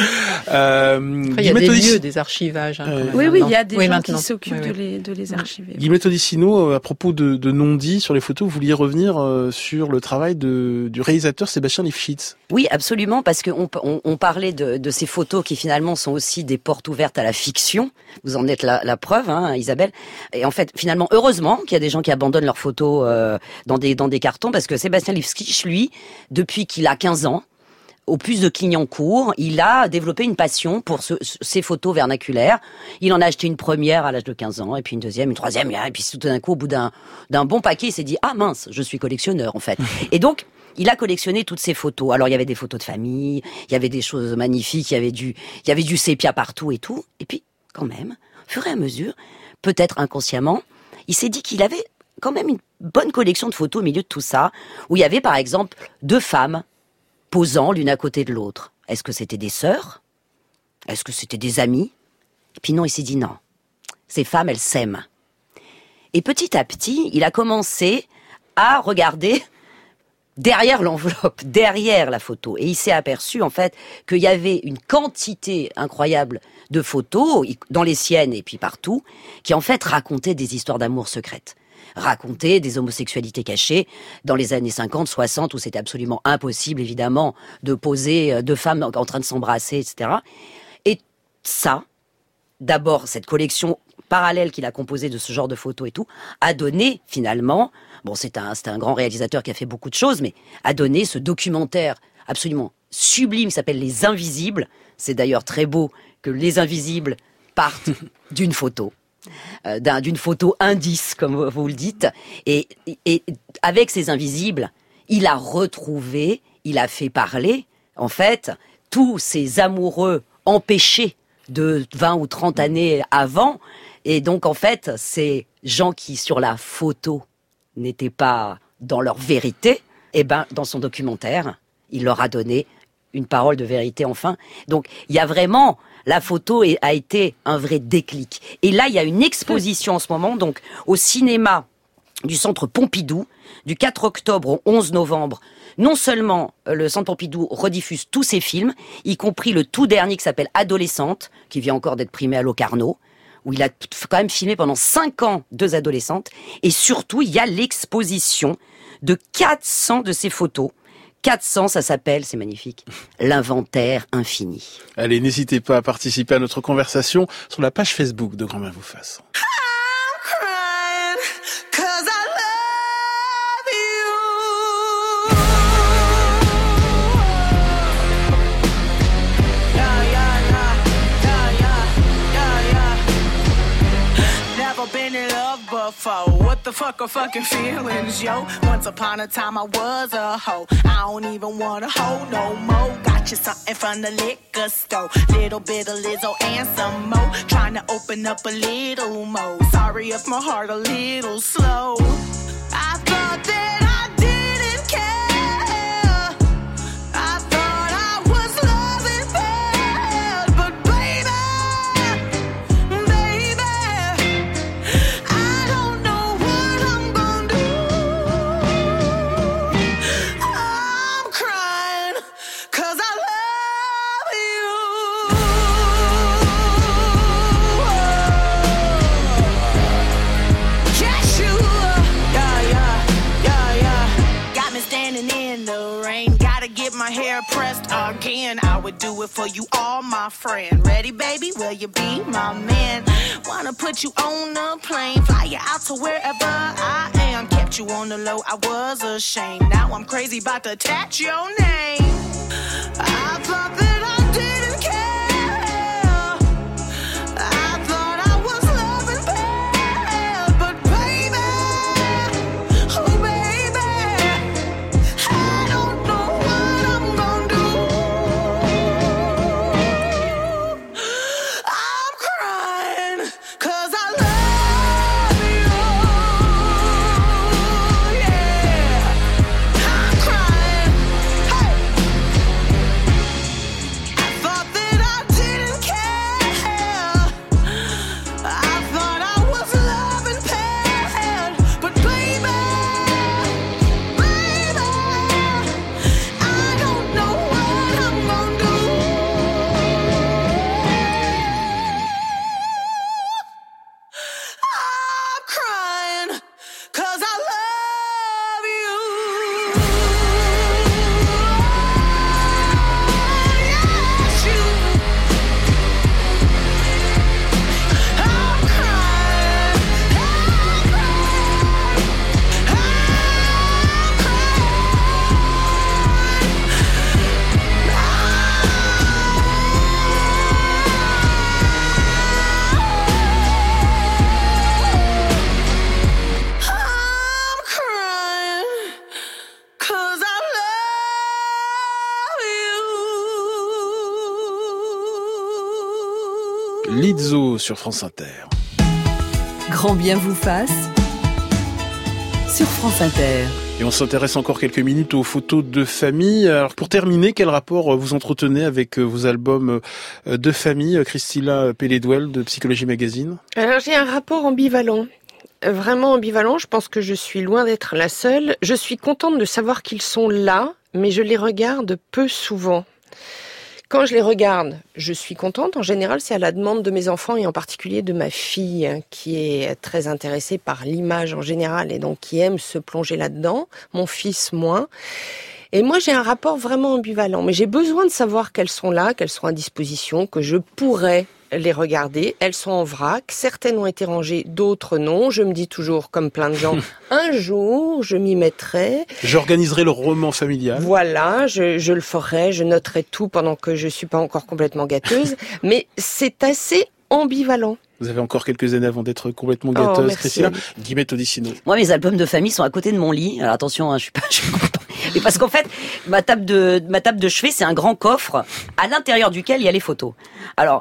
Speaker 4: Euh, Après, il y a des lieux, aussi... des archivages. Hein, euh,
Speaker 7: oui, oui, il y a des
Speaker 4: oui,
Speaker 7: gens
Speaker 4: maintenant.
Speaker 7: qui s'occupent
Speaker 4: oui, oui.
Speaker 7: de, les, de les archiver.
Speaker 1: Guillemette Odissino, à propos de, de non-dits sur les photos, vous vouliez revenir sur le travail de, du réalisateur Sébastien Lifshitz.
Speaker 2: Oui, absolument, parce qu'on on, on parlait de, de ces photos qui finalement sont aussi des portes ouvertes à la fiction. Vous en êtes la, la preuve, hein, Isabelle. Et en fait, finalement, heureusement qu'il y a des gens qui abandonnent leurs photos euh, dans des dans des cartons, parce que Sébastien Lifshitz, lui, depuis qu'il a quinze ans, au plus de Clignancourt, il a développé une passion pour ce, ces photos vernaculaires. Il en a acheté une première à l'âge de quinze ans, et puis une deuxième, une troisième, et puis tout d'un coup, au bout d'un d'un bon paquet, il s'est dit « Ah mince, je suis collectionneur, en fait ». Et donc, il a collectionné toutes ces photos. Alors, il y avait des photos de famille, il y avait des choses magnifiques, il y avait du, il y avait du sépia partout et tout. Et puis, quand même, au fur et à mesure, peut-être inconsciemment, il s'est dit qu'il avait quand même une bonne collection de photos au milieu de tout ça, où il y avait, par exemple, deux femmes posant l'une à côté de l'autre. Est-ce que c'était des sœurs? Est-ce que c'était des amies? Et puis non, il s'est dit non. Ces femmes, elles s'aiment. Et petit à petit, il a commencé à regarder derrière l'enveloppe, derrière la photo. Et il s'est aperçu, en fait, qu'il y avait une quantité incroyable de photos, dans les siennes et puis partout, qui, en fait, racontaient des histoires d'amour secrètes. Racontaient des homosexualités cachées dans les années cinquante, soixante, où c'était absolument impossible, évidemment, de poser deux femmes en train de s'embrasser, et cetera. Et ça, d'abord, cette collection parallèle qu'il a composée de ce genre de photos et tout, a donné, finalement, bon, c'est un, c'est un grand réalisateur qui a fait beaucoup de choses, mais a donné ce documentaire absolument sublime qui s'appelle Les Invisibles. C'est d'ailleurs très beau que Les Invisibles partent d'une photo. Euh, d'un, d'une photo indice, comme vous le dites, et, et avec ces invisibles, il a retrouvé, il a fait parler, en fait, tous ces amoureux empêchés de vingt ou trente années avant, Et donc, en fait, ces gens qui, sur la photo, n'étaient pas dans leur vérité, eh ben, dans son documentaire, il leur a donné une parole de vérité, enfin. Donc, il y a vraiment... La photo a été un vrai déclic. Et là, il y a une exposition en ce moment, donc, au cinéma du Centre Pompidou, du quatre octobre au onze novembre. Non seulement le Centre Pompidou rediffuse tous ses films, y compris le tout dernier qui s'appelle Adolescente, qui vient encore d'être primé à Locarno, où il a quand même filmé pendant cinq ans deux adolescentes. Et surtout, il y a l'exposition de quatre cents de ses photos. quatre cents, ça s'appelle, c'est magnifique, l'inventaire infini.
Speaker 1: Allez, n'hésitez pas à participer à notre conversation sur la page Facebook de Grand-Mère vous fasse.
Speaker 14: Been in love before. What the fuck are fucking feelings, yo? Once upon a time I was a hoe. I don't even want a hoe no more. Got you something from the liquor store. Little bit of Lizzo and some more. Trying to open up a little more. Sorry if my heart a little slow. I thought that I didn't care. I thought I was loving bad. But baby, baby, I don't know what I'm gonna do. I'm crying 'cause I love you. Yes, you are. Yeah, yeah, yeah, yeah. Got me standing in the rain. Gotta get my hair pressed again. I would do it for you, all my friend. Ready, baby? Will you be my man? Wanna put you on a plane, fly you out to wherever I am. Kept you on the low, I was ashamed. Now I'm crazy about to attach your name. I thought that I didn't care. I thought I was loving bad. But baby, oh baby, I don't know what I'm gonna do. I'm crying 'cause I love you. Yeah, I'm crying. Hey, I thought that I didn't care. I thought I was loving bad. But baby, baby, I don't know what I'm gonna do. I'm crying 'cause I love you. Yes, you. I'm crying. I'm I'm crying 'cause I love you.
Speaker 1: Lizzo sur France Inter.
Speaker 3: Grand bien vous fasse sur France Inter.
Speaker 1: Et on s'intéresse encore quelques minutes aux photos de famille. Alors pour terminer, quel rapport vous entretenez avec vos albums de famille, Christina Pelledwell de Psychologie Magazine?
Speaker 5: Alors j'ai un rapport ambivalent. Vraiment ambivalent, je pense que je suis loin d'être la seule. Je suis contente de savoir qu'ils sont là, mais je les regarde peu souvent. Quand je les regarde, je suis contente. En général, c'est à la demande de mes enfants et en particulier de ma fille, hein, qui est très intéressée par l'image en général et donc qui aime se plonger là-dedans. Mon fils, moins. Et moi, j'ai un rapport vraiment ambivalent. Mais j'ai besoin de savoir qu'elles sont là, qu'elles sont à disposition, que je pourrais les regarder. Elles sont en vrac. Certaines ont été rangées, d'autres non. Je me dis toujours, comme plein de gens, un jour, je m'y mettrai.
Speaker 1: J'organiserai le roman familial.
Speaker 5: Voilà, je, je le ferai, je noterai tout pendant que je suis pas encore complètement gâteuse. Mais c'est assez ambivalent.
Speaker 1: Vous avez encore quelques années avant d'être complètement gâteuse,
Speaker 5: oh,
Speaker 1: Christina. Guillemette Odissino.
Speaker 2: Moi, mes albums de famille sont à côté de mon lit. Alors attention, hein, je suis pas... Je suis pas... Et parce qu'en fait, ma table de ma table de chevet, c'est un grand coffre à l'intérieur duquel il y a les photos. Alors,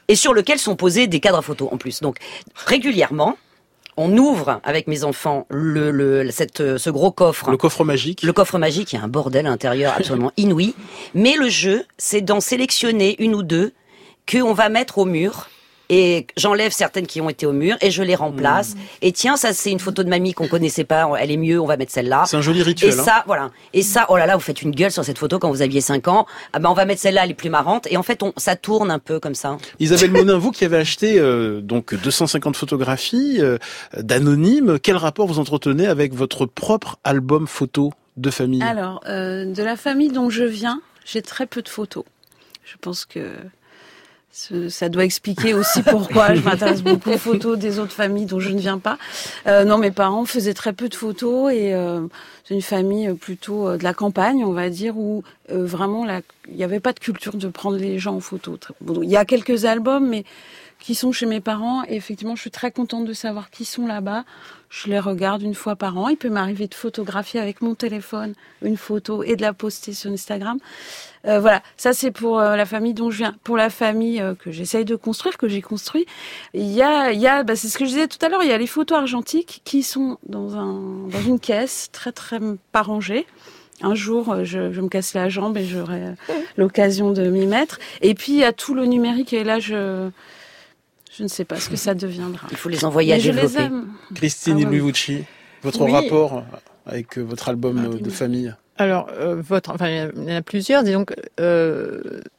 Speaker 2: et sur lequel sont posés des cadres photos en plus. Donc régulièrement, on ouvre avec mes enfants le, le cette ce gros coffre.
Speaker 1: Le coffre magique.
Speaker 2: Le coffre magique, il y a un bordel à l'intérieur absolument inouï. Mais le jeu, c'est d'en sélectionner une ou deux qu'on va mettre au mur. Et j'enlève certaines qui ont été au mur et je les remplace. Mmh. Et tiens, ça c'est une photo de mamie qu'on connaissait pas, elle est mieux, on va mettre celle-là.
Speaker 1: C'est un joli rituel.
Speaker 2: Et ça,
Speaker 1: hein.
Speaker 2: voilà. Et ça, oh là là, vous faites une gueule sur cette photo quand vous aviez cinq ans. Ah ben on va mettre celle-là, elle est plus marrante. Et en fait, on, ça tourne un peu comme ça.
Speaker 1: Isabelle Monin, vous qui avez acheté euh, donc deux cent cinquante photographies euh, d'anonymes, quel rapport vous entretenez avec votre propre album photo de famille ?
Speaker 7: Alors, euh, de la famille dont je viens, j'ai très peu de photos. Je pense que ça doit expliquer aussi pourquoi je m'intéresse beaucoup aux photos des autres familles dont je ne viens pas. Euh, non, mes parents faisaient très peu de photos et euh, c'est une famille plutôt euh, de la campagne, on va dire, où euh, vraiment la... il n'y avait pas de culture de prendre les gens en photo. Bon, il y a quelques albums, mais qui sont chez mes parents. Et effectivement, je suis très contente de savoir qui sont là-bas. Je les regarde une fois par an. Il peut m'arriver de photographier avec mon téléphone une photo et de la poster sur Instagram. Euh, voilà, ça c'est pour euh, la famille dont je viens. Pour la famille euh, que j'essaye de construire, que j'ai construit, il y a, il y a, bah, c'est ce que je disais tout à l'heure, il y a les photos argentiques qui sont dans un, dans une caisse très très pas rangée. Un jour, je, je me casse la jambe et j'aurai l'occasion de m'y mettre. Et puis il y a tout le numérique et là je Je ne sais pas ce que ça deviendra.
Speaker 2: Il faut les envoyer à
Speaker 7: Mais
Speaker 2: développer.
Speaker 7: Je les aime.
Speaker 1: Christine
Speaker 7: ah ouais.
Speaker 1: Iluivucci, votre oui. rapport avec votre album ah, de famille.
Speaker 4: Alors, euh, votre, enfin, il y en a plusieurs. Disons que euh,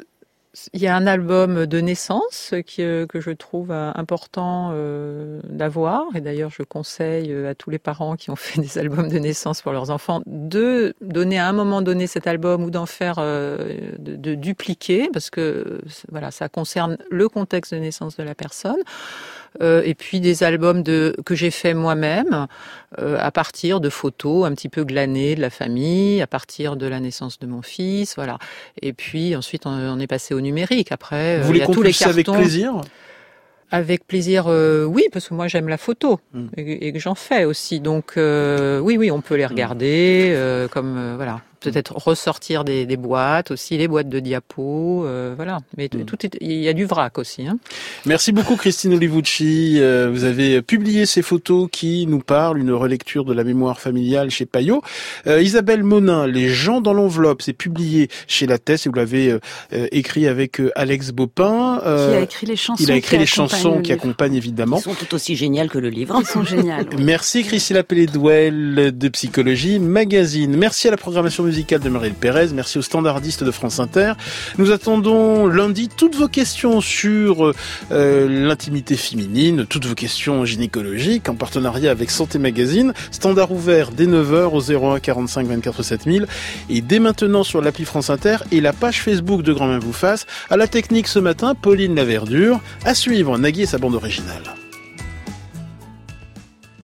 Speaker 4: il y a un album de naissance qui, euh, que je trouve euh, important euh, d'avoir. Et d'ailleurs, je conseille euh, à tous les parents qui ont fait des albums de naissance pour leurs enfants de donner à un moment donné cet album ou d'en faire, euh, de, de dupliquer, parce que voilà, ça concerne le contexte de naissance de la personne. Euh, et puis des albums de que j'ai fait moi-même euh, à partir de photos un petit peu glanées de la famille, à partir de la naissance de mon fils, voilà. Et puis ensuite on, on est passé au numérique. Après,
Speaker 1: vous euh, les compulsez avec plaisir ?
Speaker 4: Avec plaisir, euh, oui, parce que moi j'aime la photo mmh. et, et que j'en fais aussi. Donc euh, oui, oui, on peut les regarder, euh, comme euh, voilà. Peut-être ressortir des, des boîtes aussi, les boîtes de diapos, euh, voilà. Mais mmh. tout est, il y a du vrac aussi. Hein.
Speaker 1: Merci beaucoup Christine Iluivucci. Euh, vous avez publié ces photos qui nous parlent, une relecture de la mémoire familiale chez Payot. Euh, Isabelle Monin, Les gens dans l'enveloppe, c'est publié chez Lattès et vous l'avez euh, écrit avec euh, Alex Bopin.
Speaker 7: Euh, qui a écrit les chansons.
Speaker 1: Il a écrit les chansons qui accompagnent évidemment.
Speaker 2: Ils sont tout aussi géniales que le livre.
Speaker 7: Ils sont géniales. Oui.
Speaker 1: Merci Christine Appelé-Douel de Psychologie Magazine. Merci à la programmation musicale de Marielle Pérez, merci aux standardistes de France Inter. Nous attendons lundi toutes vos questions sur euh, l'intimité féminine, toutes vos questions gynécologiques en partenariat avec Santé Magazine. Standard ouvert dès neuf heures au zéro un quarante-cinq vingt-quatre sept mille et dès maintenant sur l'appli France Inter et la page Facebook de Grand Main vous fasse. À la technique ce matin, Pauline Laverdure. À suivre, Nagui et sa bande originale.